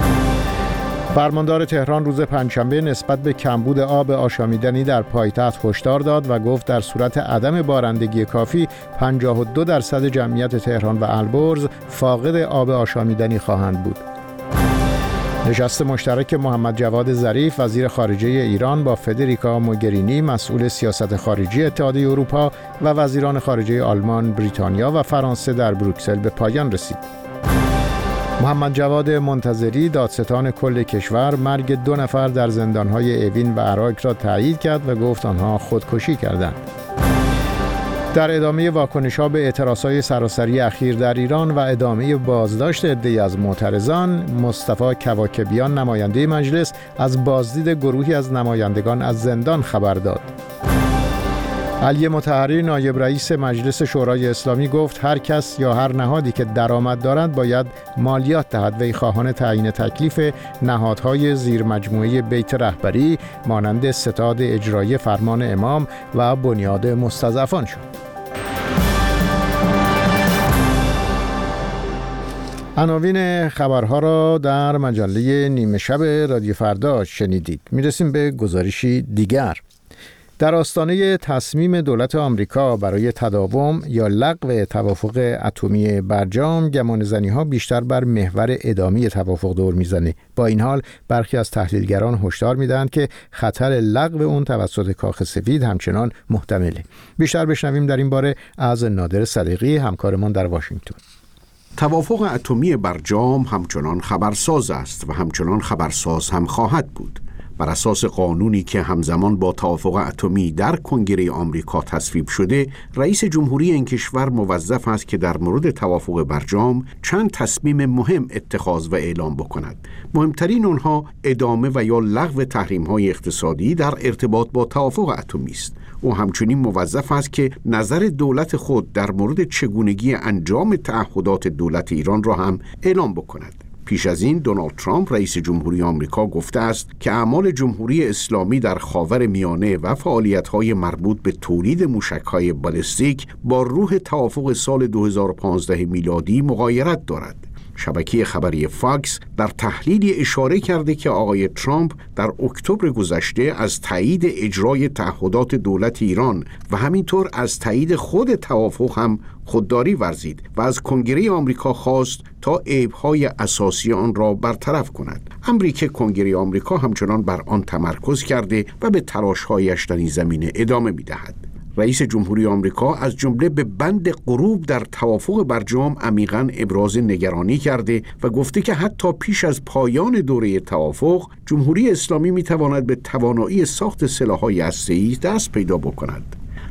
فرماندار تهران روز پنجشنبه نسبت به کمبود آب آشامیدنی در پایتخت هشدار داد و گفت در صورت عدم بارندگی کافی پنجاه و دو درصد جمعیت تهران و البرز فاقد آب آشامیدنی خواهند بود. نشست مشترک محمد جواد ظریف وزیر خارجه ایران با فدریکا موگرینی مسئول سیاست خارجی اتحادیه اروپا و وزیران خارجه آلمان، بریتانیا و فرانسه در بروکسل به پایان رسید. محمد جواد منتظری دادستان کل کشور مرگ دو نفر در زندان‌های اوین و عراق را تایید کرد و گفت آنها خودکشی کردند. در ادامه واکنش‌ها به اعتراضات سراسری اخیر در ایران و ادامه بازداشت عده‌ای از معترضان، مصطفی کواکبیان نماینده مجلس از بازدید گروهی از نمایندگان از زندان خبر داد. علی مطهری نایب رئیس مجلس شورای اسلامی گفت هر کس یا هر نهادی که درآمد دارد باید مالیات دهد. وی خواهان تعیین تکلیف نهادهای زیر مجموعه بیت رهبری مانند ستاد اجرایی فرمان امام و بنیاد مستضعفان شد. عناوین خبرها را در مجله نیمه شب رادیو فردا شنیدید. میرسیم به گزارشی دیگر. در آستانه تصمیم دولت آمریکا برای تداوم یا لغو توافق اتمی برجام، گمانه‌زنی‌ها بیشتر بر محور ادامه توافق دور میزنه. با این حال برخی از تحلیلگران هشدار میدهند که خطر لغو اون توسط کاخ سفید همچنان محتمله. بیشتر بشنویم در این باره از نادر صدیقی همکارمان در واشنگتن. توافق اتمی برجام همچنان خبرساز است و همچنان خبرساز هم خواهد بود. بر اساس قانونی که همزمان با توافق اتمی در کنگره آمریکا تصویب شده، رئیس جمهوری این کشور موظف است که در مورد توافق برجام چند تصمیم مهم اتخاذ و اعلام بکند. مهمترین آنها ادامه و یا لغو تحریم‌های اقتصادی در ارتباط با توافق اتمی است. او همچنین موظف است که نظر دولت خود در مورد چگونگی انجام تعهدات دولت ایران را هم اعلام بکند. پیش از این دونالد ترامپ رئیس جمهوری آمریکا گفته است که اعمال جمهوری اسلامی در خاور میانه و فعالیت‌های مربوط به تولید موشک‌های بالستیک با روح توافق سال دو هزار و پانزده میلادی مغایرت دارد. شبکه خبری فاکس در تحلیلی اشاره کرده که آقای ترامپ در اکتبر گذشته از تایید اجرای تعهدات دولت ایران و همینطور از تایید خود توافق هم خودداری ورزید و از کنگره آمریکا خواست تا عیب‌های اساسی آن را برطرف کند. امری که کنگره آمریکا همچنان بر آن تمرکز کرده و به تلاش‌هایش در این زمینه ادامه می‌دهد. رئیس جمهوری آمریکا از جمله به بند غروب در توافق برجام عمیقاً ابراز نگرانی کرده و گفته که حتی پیش از پایان دوره توافق، جمهوری اسلامی می‌تواند به توانایی ساخت سلاح‌های هسته‌ای دست پیدا بکند.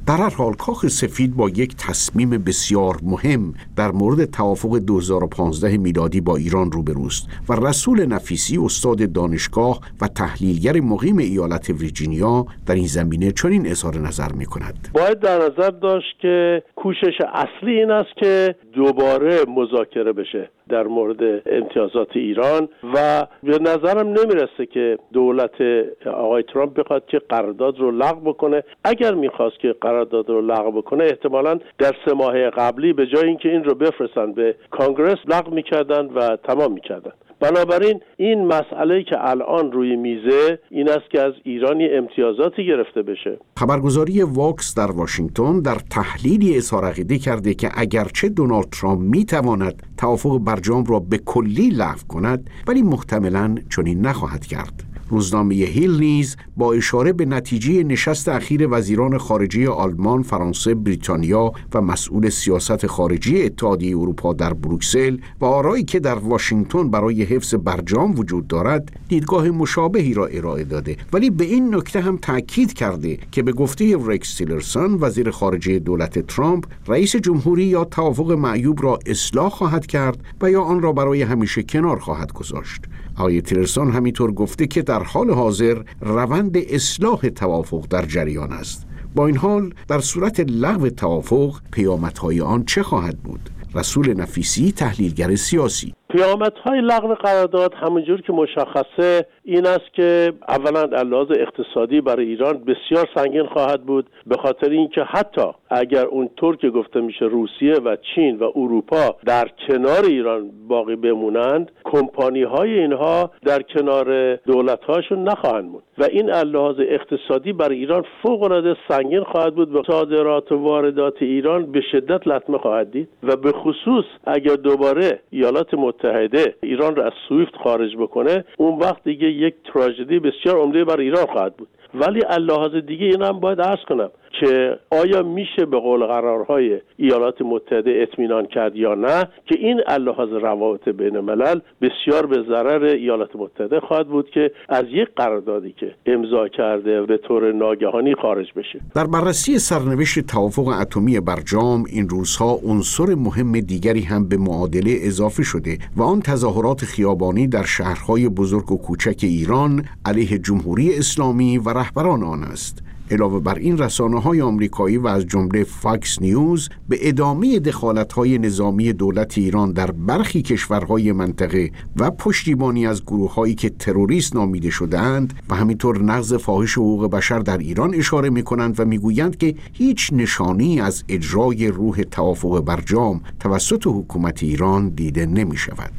در هر حال کاخ سفید با یک تصمیم بسیار مهم در مورد توافق دو هزار و پانزده میلادی با ایران روبروست و رسول نفیسی استاد دانشگاه و تحلیلگر مقیم ایالت ویرجینیا در این زمینه چنین اظهار نظر می‌کند. باید در نظر داشت که کوشش اصلی این است که دوباره مذاکره بشه در مورد امتیازات ایران و به نظرم نمیرسه که دولت آقای ترامپ بخواد که قرارداد رو لغو بکنه. اگر میخواست که قرارداد رو لغو بکنه احتمالاً در سه ماه قبلی به جای اینکه این رو بفرستن به کانگرس لغو میکردن و تمام میکردن. بنابراین این مسئله‌ای که الان روی میزه این است که از ایرانی امتیازاتی گرفته بشه. خبرگزاری واکس در واشنگتن در تحلیلی اظهار عقیده کرده که اگرچه دونالد ترامپ میتواند توافق برجام را به کلی لغو کند ولی محتملاً چنین نخواهد کرد. روزنامه هیل نیز با اشاره به نتیجه نشست اخیر وزیران خارجه آلمان، فرانسه، بریتانیا و مسئول سیاست خارجی اتحادیه اروپا در بروکسل و آرایی که در واشنگتن برای حفظ برجام وجود دارد، دیدگاه مشابهی را ارائه داده، ولی به این نکته هم تاکید کرده که به گفته رکس تیلرسون وزیر خارجه دولت ترامپ، رئیس جمهوری یا توافق معیوب را اصلاح خواهد کرد و یا آن را برای همیشه کنار خواهد گذاشت. آقای تیلرسون همینطور گفته که در حال حاضر روند اصلاح توافق در جریان است. با این حال در صورت لغو توافق پیامدهای آن چه خواهد بود؟ رسول نفیسی، تحلیلگر سیاسی: پیامدهای لغو قرارداد همونجور که مشخصه این است که اولا علاوه اقتصادی برای ایران بسیار سنگین خواهد بود، به خاطر اینکه حتی اگر اونطور که گفته میشه روسیه و چین و اروپا در کنار ایران باقی بمونند، کمپانی های اینها در کنار دولت هاشون نخواهند موند و این علاوه اقتصادی برای ایران فوق العاده سنگین خواهد بود و صادرات و واردات ایران به شدت لطمه خواهد دید و به خصوص اگر دوباره ایالات متحده ایران را از سویفت خارج بکنه، اون وقت دیگه یک تراژدی بسیار عمده برای ایران خواهد بود. ولی اللحاظ دیگه این هم باید عرض کنم که آیا میشه به قول قرارهای ایالات متحده اطمینان کرد یا نه که این اللحاظ روابط بین الملل بسیار به ضرر ایالات متحده خواهد بود که از یک قراردادی که امضا کرده به طور ناگهانی خارج بشه. در بررسی سرنوشت توافق اتمی برجام این روزها عنصر مهم دیگری هم به معادله اضافه شده و آن تظاهرات خیابانی در شهرهای بزرگ و کوچک ایران علیه جمهوری اسلامی و رهبران آن است. علاوه بر این رسانه‌های آمریکایی و از جمله فاکس نیوز به ادامه دخالت‌های نظامی دولت ایران در برخی کشورهای منطقه و پشتیبانی از گروه‌هایی که تروریست نامیده شده‌اند و همینطور نقض فاحش حقوق بشر در ایران اشاره می‌کنند و می‌گویند که هیچ نشانی از اجرای روح توافق برجام توسط حکومت ایران دیده نمی‌شود.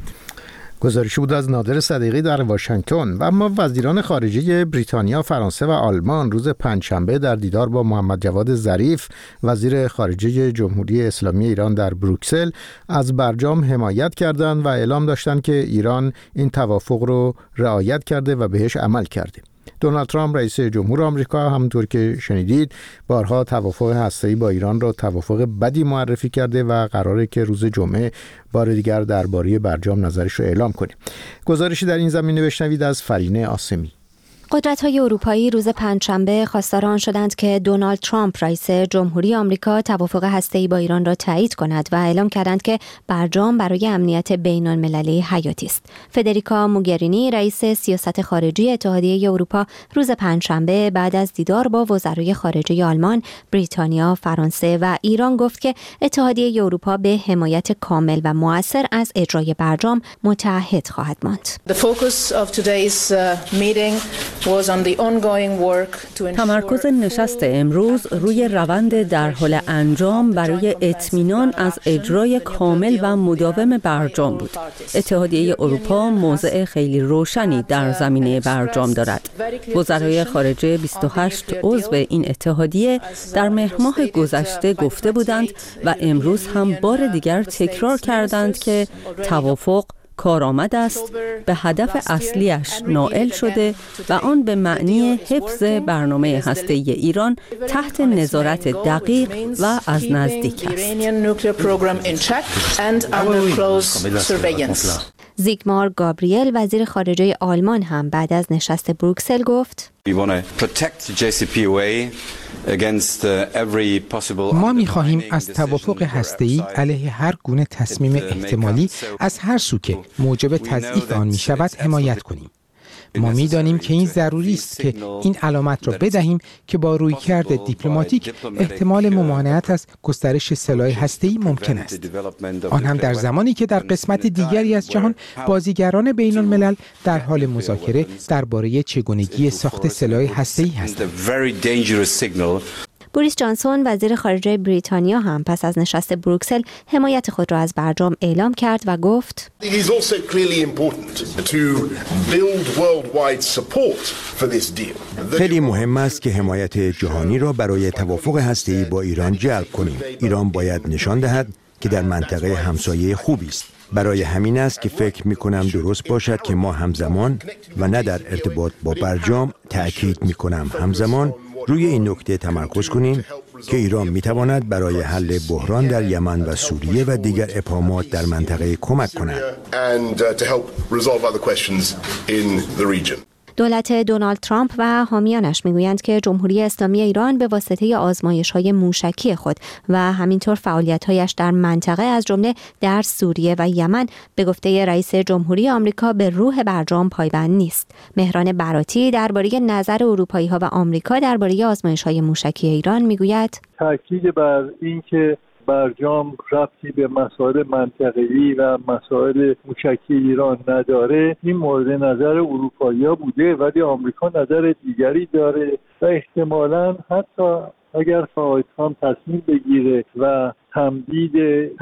گزارشی بود از نادر صدیقی در واشنگتن. و اما وزیران خارجه بریتانیا، فرانسه و آلمان روز پنجشنبه در دیدار با محمد جواد ظریف وزیر خارجه جمهوری اسلامی ایران در بروکسل از برجام حمایت کردند و اعلام داشتند که ایران این توافق رو رعایت کرده و بهش عمل کرده. دونالد ترامپ رئیس جمهور آمریکا همونطور که شنیدید بارها توافق هسته‌ای با ایران را توافق بدی معرفی کرده و قراره که روز جمعه بار دیگر درباره برجام نظرش رو اعلام کنه. گزارشی در این زمینه بشنوید از فرینه آسمی. قدرت‌های اروپایی روز پنجشنبه خواستار آن شدند که دونالد ترامپ رئیس جمهوری آمریکا توافق هسته‌ای با ایران را تایید کند و اعلام کردند که برجام برای امنیت بین‌المللی حیاتی است. فدریکا موگرینی رئیس سیاست خارجی اتحادیه اروپا روز پنجشنبه بعد از دیدار با وزرای خارجه آلمان، بریتانیا، فرانسه و ایران گفت که اتحادیه اروپا به حمایت کامل و مؤثر از اجرای برجام متعهد خواهد ماند. The focus of today's uh, meeting تمرکز نشست امروز روی روند در حال انجام برای اطمینان از اجرای کامل و مداوم برجام بود. اتحادیه اروپا موضع خیلی روشنی در زمینه برجام دارد. وزرای خارجه بیست و هشت عضو این اتحادیه در مهر ماه گذشته گفته بودند و امروز هم بار دیگر تکرار کردند که توافق کارآمد است، به هدف اصلیش نائل شده و آن به معنی حفظ برنامه هسته‌ای ایران تحت نظارت دقیق و از نزدیک است. زیگمار گابریل وزیر خارجه آلمان هم بعد از نشست بروکسل گفت ما می‌خواهیم از توافق هسته‌ای علیه هر گونه تصمیم احتمالی از هر سو که موجب تضعیف آن می‌شود حمایت کنیم. ما می‌دانیم که این ضروری است که این علامت را بدهیم که با رویکرد دیپلماتیک احتمال ممانعت از گسترش سلاح هسته‌ای ممکن است. آن هم در زمانی که در قسمت دیگری از جهان بازیگران بین‌الملل در حال مذاکره درباره چگونگی ساخت سلاح هسته‌ای هستند. بوریس جانسون وزیر خارجه بریتانیا هم پس از نشست بروکسل حمایت خود را از برجام اعلام کرد و گفت خیلی مهم است که حمایت جهانی را برای توافق هسته‌ای با ایران جلب کنیم. ایران باید نشان دهد که در منطقه همسایه خوبی است. برای همین است که فکر می کنم درست باشد که ما همزمان و نه در ارتباط با برجام تأکید می کنم همزمان روی این نکته تمرکز کنیم که ایران میتواند برای حل بحران در یمن و سوریه و دیگر ابهامات در منطقه کمک کند. دولت دونالد ترامپ و حامیانش میگویند که جمهوری اسلامی ایران به واسطه آزمایش‌های موشکی خود و همینطور فعالیت‌هایش در منطقه از جمله در سوریه و یمن به گفته رئیس جمهوری آمریکا به روح برجام پایبند نیست. مهران براتی درباره نظر اروپایی‌ها و آمریکا درباره آزمایش‌های موشکی ایران میگوید تاکید بر اینکه برجام ربطی به مسائل منطقه‌ای و مسائل موشکی ایران نداره، این مورد نظر اروپایی‌ها بوده، ولی آمریکا نظر دیگری داره و احتمالاً حتی اگر آقای ترامپ تصمیم بگیره و تمدید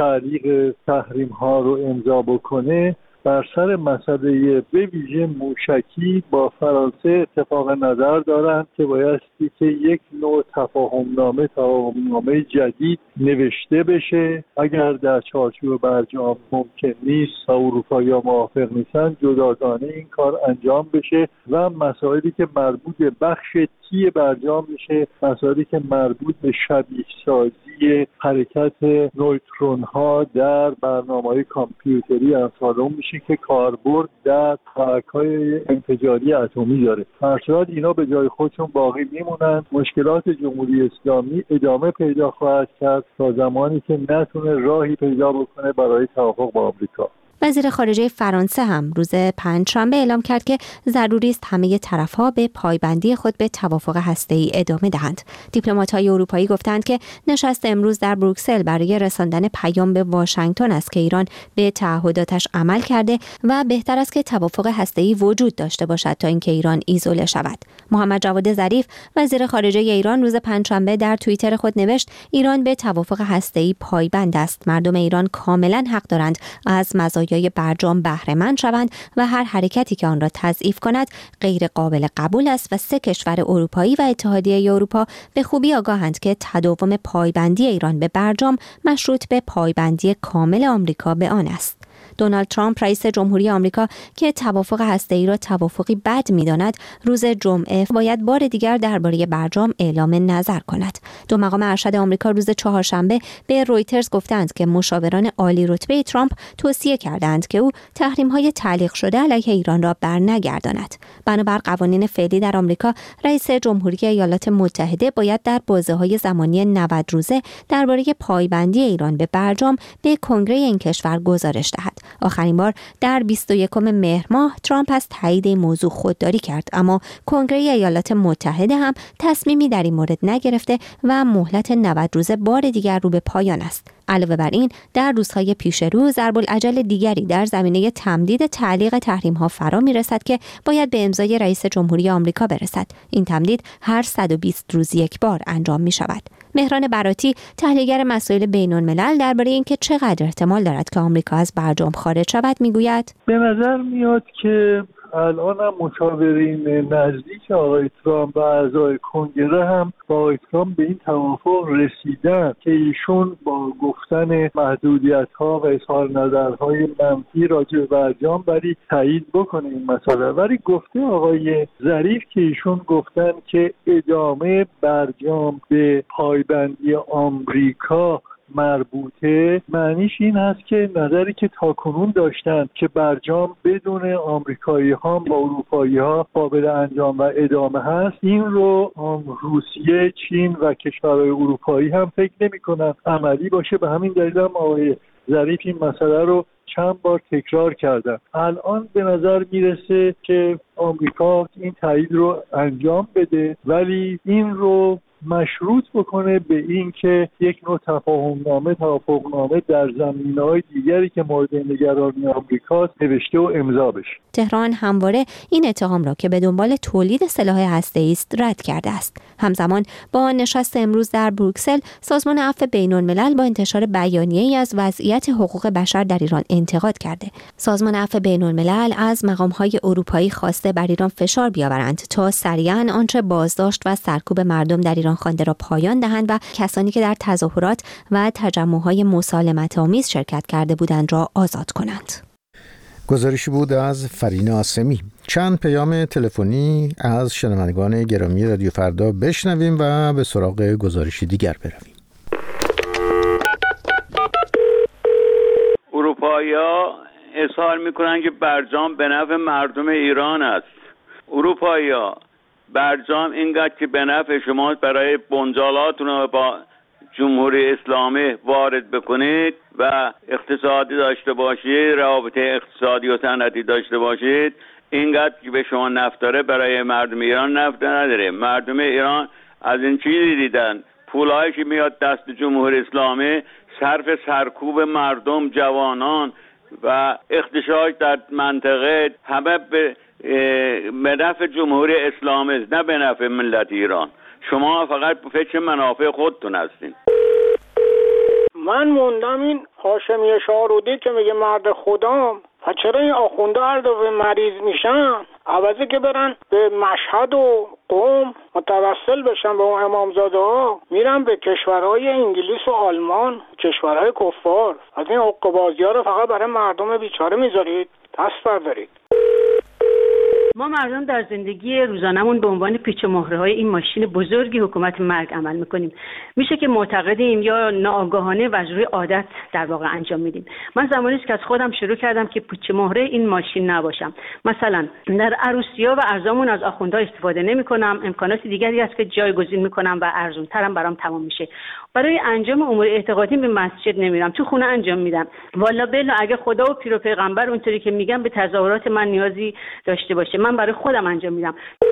تعلیق تحریم‌ها رو امضا بکنه، بر سر مسئله به ویژه موشکی با فرانسه اتفاق نظر دارند که بایستی که یک نوع تفاهمنامه تفاهمنامه جدید نوشته بشه. اگر در چارچوب برجام ممکن نیست و اروپایی‌ها موافق نیستن، جداگانه این کار انجام بشه و مسائلی که مربوط به بخش تی برجام میشه، مسائلی که مربوط به شبیه سازی حرکت نوترون ها در برنامه‌های کامپیوتری انسالون میشه که کاربرد در تحرک‌های انفجاری اتمی داره. در صورت اینا به جای خودشون باقی میمونن. مشکلات جمهوری اسلامی ادامه پیدا خواهد کرد تا زمانی که نتونه راهی پیدا بکنه برای توافق با آمریکا. وزیر خارجه فرانسه هم روز پنجشنبه اعلام کرد که ضروری است همه طرف‌ها به پایبندی خود به توافق هسته‌ای ادامه دهند. دیپلمات‌های اروپایی گفتند که نشست امروز در بروکسل برای رساندن پیام به واشنگتن است که ایران به تعهداتش عمل کرده و بهتر است که توافق هسته‌ای وجود داشته باشد تا اینکه ایران ایزوله شود. محمد جواد ظریف وزیر خارجه ایران روز پنجشنبه در توییتر خود نوشت ایران به توافق هسته‌ای پایبند است. مردم ایران کاملا حق دارند از مزایای برجام بهره مند شوند و هر حرکتی که آن را تضعیف کند غیر قابل قبول است و سه کشور اروپایی و اتحادیه اروپا به خوبی آگاهند که تداوم پایبندی ایران به برجام مشروط به پایبندی کامل آمریکا به آن است. دونالد ترامپ رئیس جمهوری آمریکا که توافق هسته‌ای را توافقی بد می‌داند، روز جمعه باید بار دیگر درباره برجام اعلام نظر کند. دو مقام ارشد آمریکا روز چهارشنبه به رویترز گفتند که مشاوران عالی رتبه ترامپ توصیه کردند که او تحریم‌های تعلیق شده علیه ایران را برنگرداند. بنابر قوانین فعلی در آمریکا، رئیس جمهوری ایالات متحده باید در بازه‌های زمانی نود روزه درباره پایبندی ایران به برجام به کنگره این کشور گزارش دهد. آخرین بار در بیست و یکم مهر ماه ترامپ از تایید این موضوع خودداری کرد، اما کنگره ایالات متحده هم تصمیمی در این مورد نگرفته و مهلت نود روزه بار دیگر رو به پایان است. علاوه بر این، در روزهای پیش رو ضرب‌الاجل دیگری در زمینه تمدید تعلیق تحریم‌ها فرا می‌رسد که باید به امضای رئیس جمهوری آمریکا برسد. این تمدید هر صد و بیست روز یک بار انجام می‌شود. مهران براتی تحلیلگر مسائل بین‌الملل درباره اینکه چقدر احتمال دارد که آمریکا از برجام خارج شود میگوید به نظر میاد که الان هم مشاورین نزدیک آقای ترامپ و اعضای کنگره هم با آقای ترامپ به این توافق رسیدن که ایشون با گفتن محدودیت‌ها و اظهار نظرهای منفی راجع به برجام برای تایید بکنه این مسئله. ولی گفته آقای ظریف که ایشون گفتن که ادامه برجام به پایبندی آمریکا مربوطه معنیش این هست که نظری که تاکنون داشتن که برجام بدون آمریکایی ها با اروپایی ها قابل انجام و ادامه هست، این رو روسیه، چین و کشورهای اروپایی هم فکر نمی کنن عملی باشه. به همین دلیل هم آقای ظریف این مسئله رو چند بار تکرار کردن. الان به نظر میرسه که آمریکا این تایید رو انجام بده، ولی این رو مشروط بکنه به این که یک نوع تفاهمنامه توافقنامه در زمینه‌های دیگری که مورد نگرانی آمریکاست نوشته و امضا بشه. تهران همواره این اتهام را که به دنبال تولید سلاح هسته‌ای است رد کرده است. همزمان با نشست امروز در بروکسل، سازمان عفو بین‌الملل با انتشار بیانیه‌ای از وضعیت حقوق بشر در ایران انتقاد کرده. سازمان عفو بین‌الملل از مقام‌های اروپایی خواسته بر ایران فشار بیاورند تا سریعاً آنچه بازداشت و سرکوب مردم در ایران خوانده را پایان دهند و کسانی که در تظاهرات و تجمع‌های مسالمت‌آمیز شرکت کرده بودند را آزاد کنند. گزارشی بود از فرین آسمی. چند پیام تلفنی از شنوندگان گرامی رادیو فردا بشنویم و به سراغ گزارشی دیگر برویم. اروپایی‌ها اظهار می‌کنند که برجام به نفع مردم ایران است. اروپایی‌ها برجام اینقدر که به نفع شما برای بنجالاتون رو با جمهوری اسلامی وارد بکنید و اقتصادی داشته باشید، روابط اقتصادی و صنعتی داشته باشید، اینقدر که به شما نفت داره برای مردم ایران نفت نداره. مردم ایران از این چیزی دیدن، پولایی که میاد دست جمهوری اسلامی صرف سرکوب مردم، جوانان و اختشاش در منطقه همه به به نفع جمهوری اسلامی است، نه به نفع ملت ایران. شما فقط به فکر منافع خودتون هستین. من موندم این هاشمی شاهرودی که میگه مرد خدام، و چرا این آخونده هر دفعه مریض میشن عوضی که برن به مشهد و قم متوسل بشن به اون امامزاده ها، میرن به کشورهای انگلیس و آلمان، کشورهای کفار. از این حقوق‌بازی ها رو فقط برای مردم بیچاره میذارید، دست بردارید. ما مردم در زندگی روزانمون به عنوان پیچ و مهره‌های این ماشین بزرگی حکومت مرگ عمل میکنیم. میشه که معتقدیم یا ناآگاهانه و از روی عادت در واقع انجام میدیم. من زمانی است که از خودم شروع کردم که پیچ و مهره این ماشین نباشم. مثلا در عروسی‌ها و عزامون از آخوندها استفاده نمی‌کنم، امکانات دیگری هست که جایگزین میکنم و ارزان‌ترم برام تمام میشه. برای انجام امور اعتقادی به مسجد نمیرم، تو خونه انجام میدم. والا بلا اگه خدا و پیر و پیغمبر اونطوری که میگم به تظاهرات من نیازی داشته باشه، من برای خودم انجام میدم.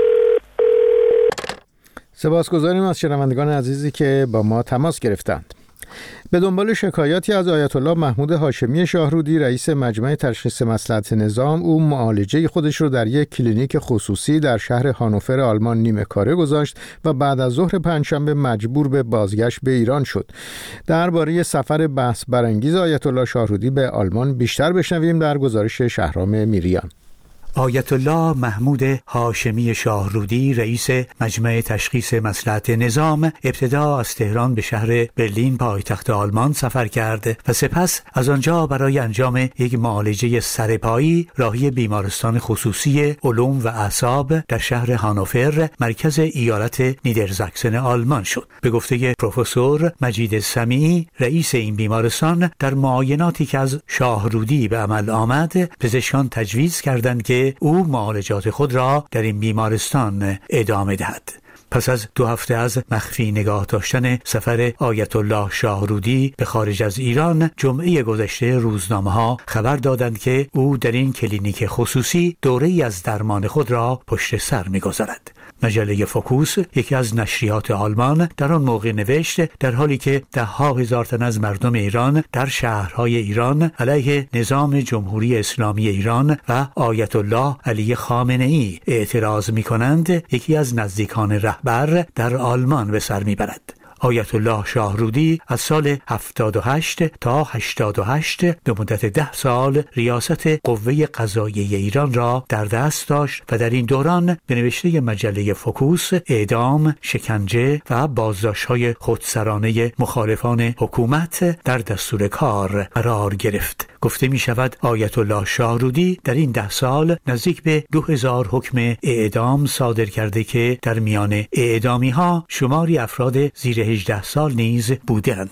سپاسگزاریم از شنوندگان عزیزی که با ما تماس گرفتند. به دنبال شکایاتی از آیت الله محمود هاشمی شاهرودی رئیس مجمع تشخیص مصلحت نظام، او معالجه خودش رو در یک کلینیک خصوصی در شهر هانوفر آلمان نیمه کاره گذاشت و بعد از ظهر پنجشنبه مجبور به بازگشت به ایران شد. درباره سفر بحث برانگیز آیت الله شاهرودی به آلمان بیشتر بشنویم در گزارش شهرام میریان. آیت الله محمود هاشمی شاهرودی رئیس مجمع تشخیص مصلحت نظام ابتدا از تهران به شهر برلین پایتخت آلمان سفر کرد و سپس از آنجا برای انجام یک معالجه سرپایی راهی بیمارستان خصوصی علوم و اعصاب در شهر هانوفر مرکز ایالت نیدرزاکسن آلمان شد. به گفته پروفسور مجید سمیعی رئیس این بیمارستان، در معایناتی که از شاهرودی به عمل آمد پزشکان تجویز کردند که او معالجات خود را در این بیمارستان ادامه دهد. پس از دو هفته از مخفی نگاه داشتن سفر آیت الله شاهرودی به خارج از ایران، جمعه گذشته روزنامه‌ها خبر دادند که او در این کلینیک خصوصی دوره‌ای از درمان خود را پشت سر می‌گذارد. مجله فوکوس، یکی از نشریات آلمان، در آن موقع نوشت در حالی که ده ها هزار تن از مردم ایران در شهرهای ایران علیه نظام جمهوری اسلامی ایران و آیت الله علی خامنه‌ای اعتراض می‌کنند، یکی از نزدیکان رهبر در آلمان به سر می‌برد. آیت الله شاهرودی از سال هفتاد و هشت تا هشتاد و هشت به مدت ده سال ریاست قوه قضاییه ایران را در دست داشت و در این دوران به نوشته مجله فوکوس اعدام، شکنجه و بازداشت‌های خودسرانه مخالفان حکومت در دستور کار قرار گرفت. گفته می شود آیت الله شاهرودی در این ده سال نزدیک به دو هزار حکم اعدام صادر کرده که در میان اعدامی ها شماری افراد زیر هجده سال نیز بودند.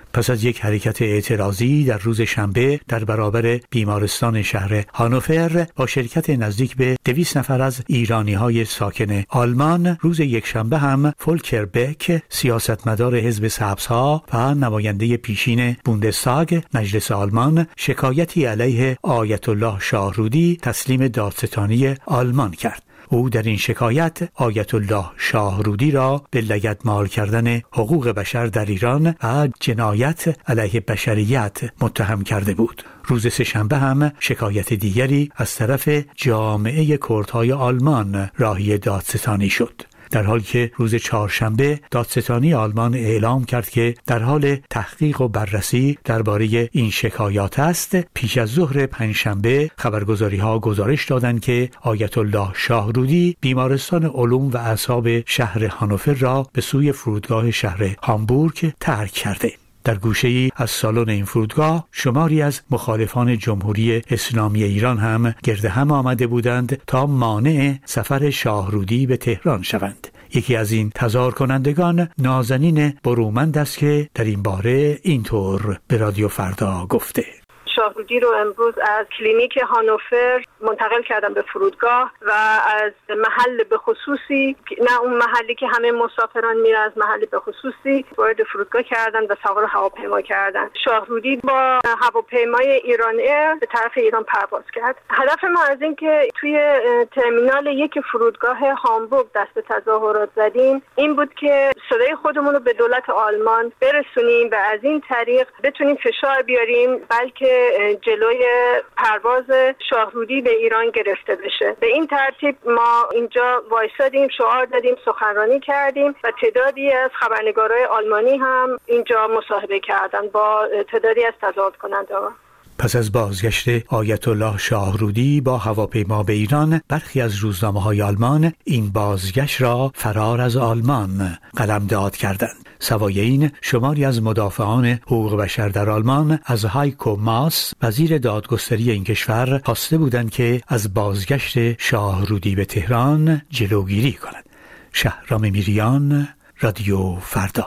پس از یک حرکت اعتراضی در روز شنبه در برابر بیمارستان شهر هانوفر با شرکت نزدیک به دویست نفر از ایرانی‌های ساکن آلمان، روز یکشنبه هم فولکر بک، سیاستمدار حزب سبزها و نماینده پیشین بوندستاگ مجلس آلمان، شکایتی علیه آیت الله شاهرودی تسلیم دادستانی آلمان کرد. او در این شکایت آیت الله شاهرودی را به لگدمال کردن حقوق بشر در ایران و جنایت علیه بشریت متهم کرده بود. روز سه‌شنبه هم شکایت دیگری از طرف جامعه کردهای آلمان راهی دادستانی شد، در حالی که روز چهارشنبه دادستانی آلمان اعلام کرد که در حال تحقیق و بررسی درباره این شکایات است. پیش از ظهر پنجشنبه خبرگزاری‌ها گزارش دادند که آیت الله شاهرودی بیمارستان علوم و اعصاب شهر هانوفر را به سوی فرودگاه شهر هامبورگ ترک کرده. در گوشه‌ای از سالن این فرودگاه شماری از مخالفان جمهوری اسلامی ایران هم گرد هم آمده بودند تا مانع سفر شاهرودی به تهران شوند. یکی از این تظاهر کنندگان نازنین برومند است که در این باره اینطور به رادیو فردا گفته: شاهرودی رو امروز از کلینیک هانوفر منتقل کردن به فرودگاه و از محل به خصوصی، نه اون محلی که همه مسافران میرن، از محل به خصوصی وارد فرودگاه کردن و سوار هواپیما کردن. شاهرودی با هواپیمای ایران ایر به طرف ایران پرواز کرد. هدف ما از این که توی ترمینال یک فرودگاه هامبورگ دست به تظاهرات زدیم این بود که صدای خودمون رو به دولت آلمان برسونیم و از این طریق بتونیم فشار بیاریم بلکه جلوی پرواز شاهرودی به ایران گرفته بشه. به این ترتیب ما اینجا وایسادیم، شعار دادیم، سخنرانی کردیم و تعدادی از خبرنگارای آلمانی هم اینجا مصاحبه کردن با تعدادی از تظاهرات کنندگان. پس از بازگشت آیت الله شاهرودی با هواپیما به ایران، برخی از روزنامه‌های آلمان این بازگشت را فرار از آلمان قلمداد کردند. سوای این، شماری از مدافعان حقوق بشر در آلمان از هایکو ماس، وزیر دادگستری این کشور، خواسته بودند که از بازگشت شاهرودی به تهران جلوگیری کند. شهرام میریان، رادیو فردا.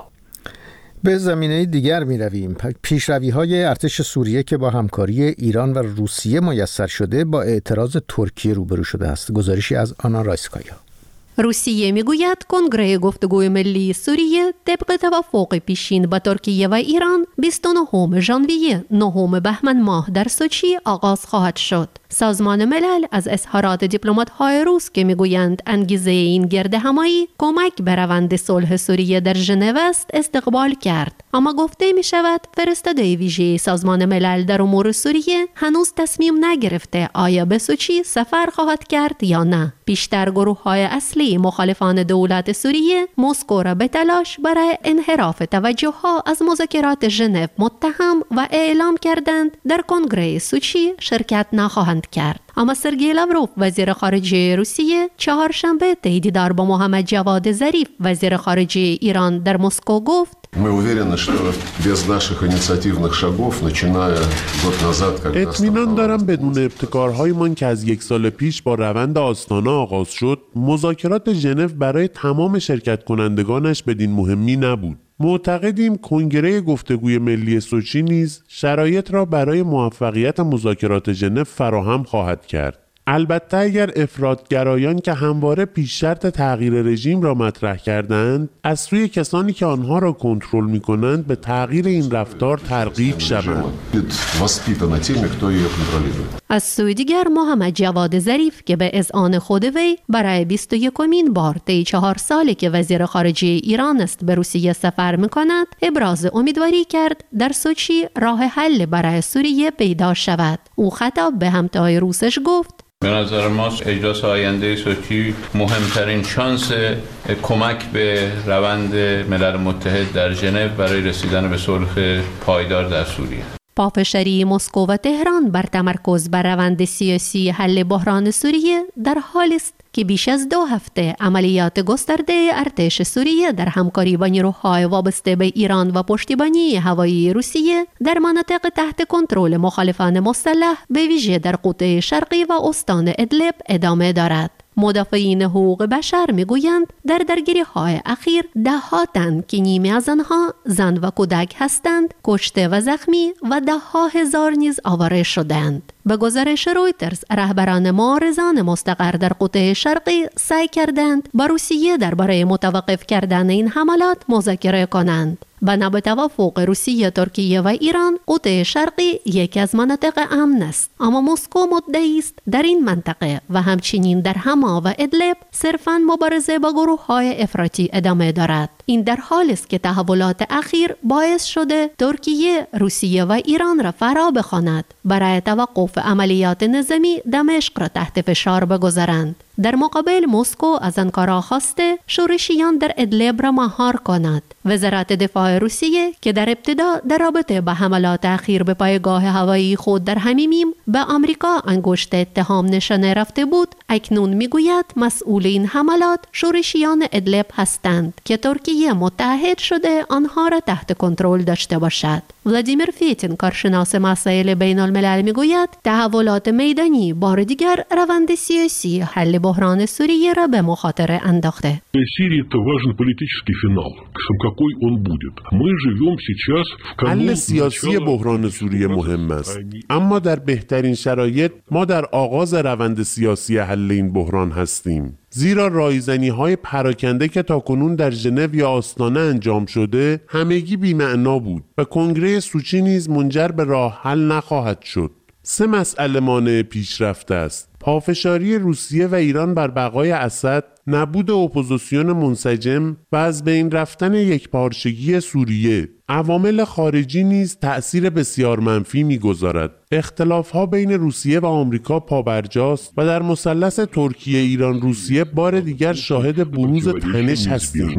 به زمینه دیگر می رویم. پیشروی های ارتش سوریه که با همکاری ایران و روسیه میسر شده با اعتراض ترکیه روبرو شده است. گزارشی از آنا رایسکایا. روسیه میگوید کنگره گفتگوی ملی سوریه طبق توافق پیشین با ترکیه و ایران بیست و نهم ژانویه نهم بهمن ماه در سوچی آغاز خواهد شد. سازمان ملل از اظهارات دیپلمات‌های روس که میگویند انگیزه این گرد همایی کمک به روند صلح سوریه در ژنو است استقبال کرد، اما گفته می شود فرستاده ویژه سازمان ملل در امور سوریه هنوز تصمیم نگرفته آیا به سوچی سفر خواهد کرد یا نه. بیشتر گروه‌های اصلی مخالفان دولت سوریه مسکو را به تلاش برای انحراف توجه‌ها از مذاکرات ژنو متهم و اعلام کردند در کنگره سوچی شرکت نخواهند کرد. اما سرگئی لاوروف وزیر خارجه روسیه چهارشنبه طی دیدار با محمد جواد ظریف وزیر خارجه ایران در مسکو گفت: اطمینان دارم بدون ابتکارهایمان که از یک سال پیش با روند آستانا آغاز شد، مذاکرات ژنو برای تمام شرکت کنندگانش بدین مهمی نبود. معتقدیم کنگره گفتگوی ملی سوچی نیز شرایط را برای موفقیت مذاکرات ژنو فراهم خواهد کرد. البته اگر افراطگرایان که همواره پیش شرط تغییر رژیم را مطرح کردند از سوی کسانی که آنها را کنترل می‌کنند به تغییر این رفتار ترغیب شوند. از سوی دیگر محمد جواد ظریف که به اذعان خود وی برای بیست و یکمین بار طی چهار سالی که وزیر خارجه ایران است به روسیه سفر می‌کند ابراز امیدواری کرد در سوچی راه حل برای سوریه پیدا شود. او خطاب به همتای روسش گفت: به نظر ما اجلاس آینده سوچی مهمترین شانس کمک به روند ملل متحد در ژنو برای رسیدن به صلح پایدار در سوریه. پافشاری مسکو و تهران بر تمرکز بر روند سیاسی حل بحران سوریه در حالی است که بیش از دو هفته عملیات گسترده ارتش سوریه در همکاری با نیروهای وابسته به ایران و پشتیبانی هوایی روسیه در مناطق تحت کنترل مخالفان مسلح به ویژه در قطب شرقی و استان ادلب ادامه دارد. مدافعین حقوق بشر میگویند در درگیری های اخیر ده ها تن که نیمی از آنها زن و کودک هستند کشته و زخمی و ده ها هزار نیز آواره شدند. به گزارش رویترز رهبران معارضان مستقر در قطب شرقی سعی کردند با روسیه درباره متوقف کردن این حملات مذاکره کنند. بنا به توافق روسیه، ترکیه و ایران، قطب شرقی یکی از مناطق امن است، اما مسکو مدعی است در این منطقه و همچنین در حما و ادلب صرفاً مبارزه با گروه‌های افراطی ادامه دارد. این در حالی است که تحولات اخیر باعث شده ترکیه، روسیه و ایران را فرا بخواند برای توقف عملیات نظامی دمشق را تحت فشار بگذارند. در مقابل مسکو از آنکارا خواسته شورشیان در ادلب را مهار کند. وزارت دفاع روسیه که در ابتدا در رابطه با حملات اخیر به پایگاه هوایی خود در حمیمیم به آمریکا انگشت اتهام نشانه رفته بود، اکنون میگوید مسئول این حملات شورشیان ادلب هستند که ترکیه متحد شده آنها را تحت کنترل داشته باشد. ولادیمیر فیتین، کارشناس مسائل بین الملل، میگوید تحولات میدانی بار دیگر روند سیاسی حل بحران سوریه را به مخاطره انداخته. حل سیاسی بحران سوریه مهم است، اما در بهترین شرایط ما در آغاز روند سیاسی حل این بحران هستیم، زیرا رایزنی‌های پراکنده که تاکنون در ژنو یا آستانه انجام شده همگی بی‌معنا بود و کنگره سوچی نیز منجر به راه حل نخواهد شد. سه مسئله مانع پیشرفت است: پافشاری روسیه و ایران بر بقای اسد، نبود اپوزیسیون منسجم و از بین رفتن یکپارچگی سوریه. عوامل خارجی نیز تأثیر بسیار منفی می‌گذارد. اختلاف‌ها بین روسیه و آمریکا پابرجاست و در مثلث ترکیه، ایران، روسیه بار دیگر شاهد بروز تنش هستیم.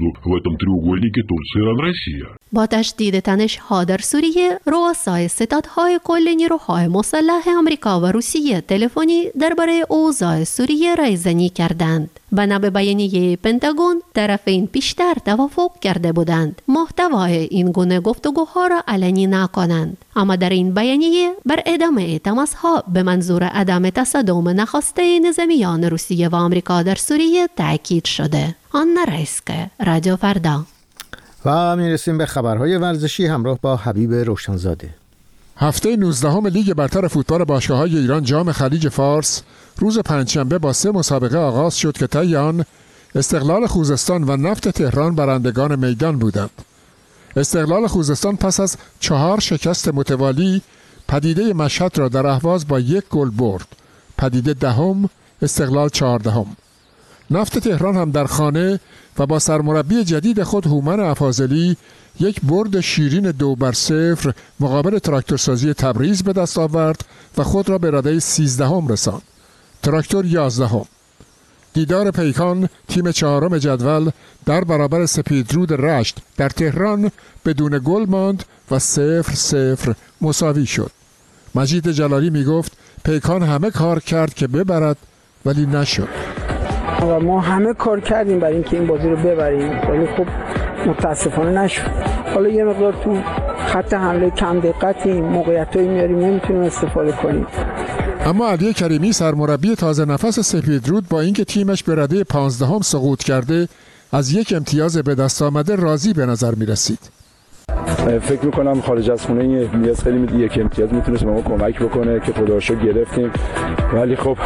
با تشدید تنش‌ها در سوریه، رؤسای ستادهای کل نیروهای مسلح آمریکا و روسیه تلفنی درباره اوضاع سوریه رایزنی کردند. بنا به بیانیه پنتاگون، طرفین پیشتر توافق کرده بودند محتوای این گونه گفتگوها را علنی نکنند، اما در این بیانیه بر ادامه تماس‌ها به منظور عدم تصادم نخسته نظامیان روسیه و آمریکا در سوریه تأکید شده. آن رئیسکه، رادیو فردا. و میرسیم به خبرهای ورزشی همراه با حبیب روشنزاده. هفته نوزدهم لیگ برتر فوتبال باشگاه‌های ایران جام خلیج فارس روز پنجشنبه با سه مسابقه آغاز شد که طی آن استقلال خوزستان و نفت تهران برندگان میدان بودند. استقلال خوزستان پس از چهار شکست متوالی پدیده مشهد را در اهواز با یک گل برد. پدیده دهم، استقلال چهاردهم. نفت تهران هم در خانه و با سرمربی جدید خود هومن افاضلی یک برد شیرین دو بر صفر مقابل تراکتورسازی تبریز به دست آورد و خود را به رده سیزدهم رساند. تراکتور یازدهم. دیدار پیکان، تیم چهارم جدول، در برابر سپیدرود رشت در تهران بدون گل ماند و صفر صفر مساوی شد. مجید جلالی می گفت پیکان همه کار کرد که ببرد ولی نشد. و ما همه کار کردیم برای اینکه این بازی رو ببریم ولی خب متاسفانه نشد. حالا یه مقدار تو خط حمله کم دقتیم، موقعیتایی میاریم نمیتونیم استفاده کنیم. اما علی کریمی سرمربی تازه نفس سپیدرود با اینکه تیمش به رده پانزدهم سقوط کرده از یک امتیاز به دست آمده راضی به نظر می رسید. فکر میکنم خارج از خونه این امتیاز خیلی یک امتیاز میتونست به ما کمک بکنه که خداشو گرفتیم، ولی خب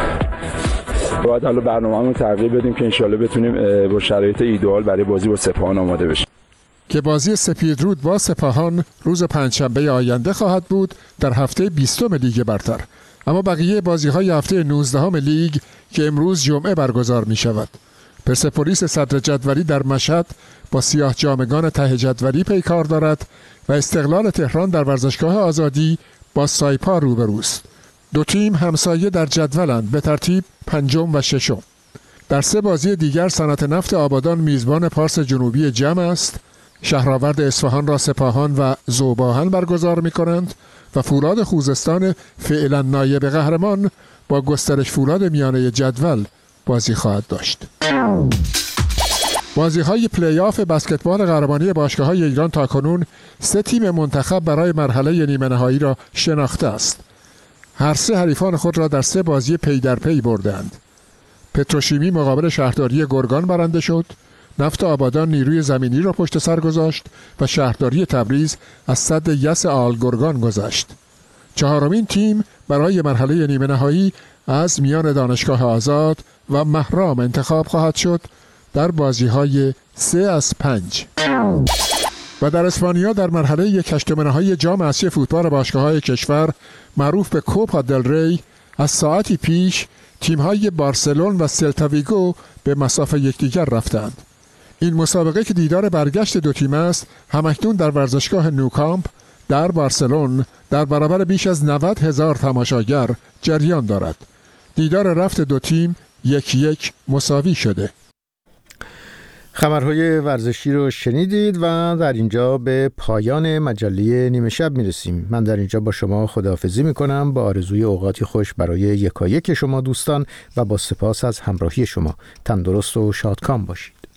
باید حالا برنامه‌مون تغییر بدیم که انشالله بتونیم با شرایط ایدئال برای بازی با سپاهان آماده بشیم. که بازی سپیدرود با سپاهان روز پنجشنبه آینده خواهد بود در هفته بیستم لیگ برتر. اما بقیه بازی‌های هفته نوزدهم لیگ که امروز جمعه برگزار می‌شود. پرسپولیس صدر جدولی در مشهد با سیاه جامگان ته جدولی پیکار دارد و استقلال تهران در ورزشگاه آزادی با سایپا روبروست. دو تیم همسایه در جدولند به ترتیب پنجم و ششم. در سه بازی دیگر صنعت نفت آبادان میزبان پارس جنوبی جمع است. شهرآورد اصفهان را سپاهان و ذوب‌آهن برگزار می‌کنند و فولاد خوزستان فعلا نایب قهرمان با گسترش فولاد میانه جدول بازی خواهد داشت. بازی‌های پلی آف بسکتبال قهرمانی باشگاه‌های ایران تاکنون سه تیم منتخب برای مرحله نیمه نهایی را شناخته است. هر سه حریفان خود را در سه بازی پی در پی بردند. پتروشیمی مقابل شهرداری گرگان برنده شد، نفت آبادان نیروی زمینی را پشت سر گذاشت و شهرداری تبریز از سد یس آل گرگان گذشت. چهارمین تیم برای مرحله نیمه نهایی از میان دانشگاه آزاد و مهرام انتخاب خواهد شد در بازی‌های سه از پنج. و در اسپانیا در مرحله یک هشتم نهایی جام اسیای فوتبال باشگاه‌های کشور معروف به کوپا دل ری از ساعتی پیش تیم‌های بارسلون و سلتا ویگو به مساف یکدیگر رفتند. این مسابقه که دیدار برگشت دو تیم است، همکنون در ورزشگاه نوکامپ در بارسلون در برابر بیش از نود هزار تماشاگر جریان دارد. دیدار رفت دو تیم یک یک مساوی شده. خبرهای ورزشی رو شنیدید و در اینجا به پایان مجله نیمه شب میرسیم. من در اینجا با شما خداحافظی میکنم با آرزوی اوقاتی خوش برای یکایک شما دوستان و با سپاس از همراهی شما. تندرست و شادکام باشید.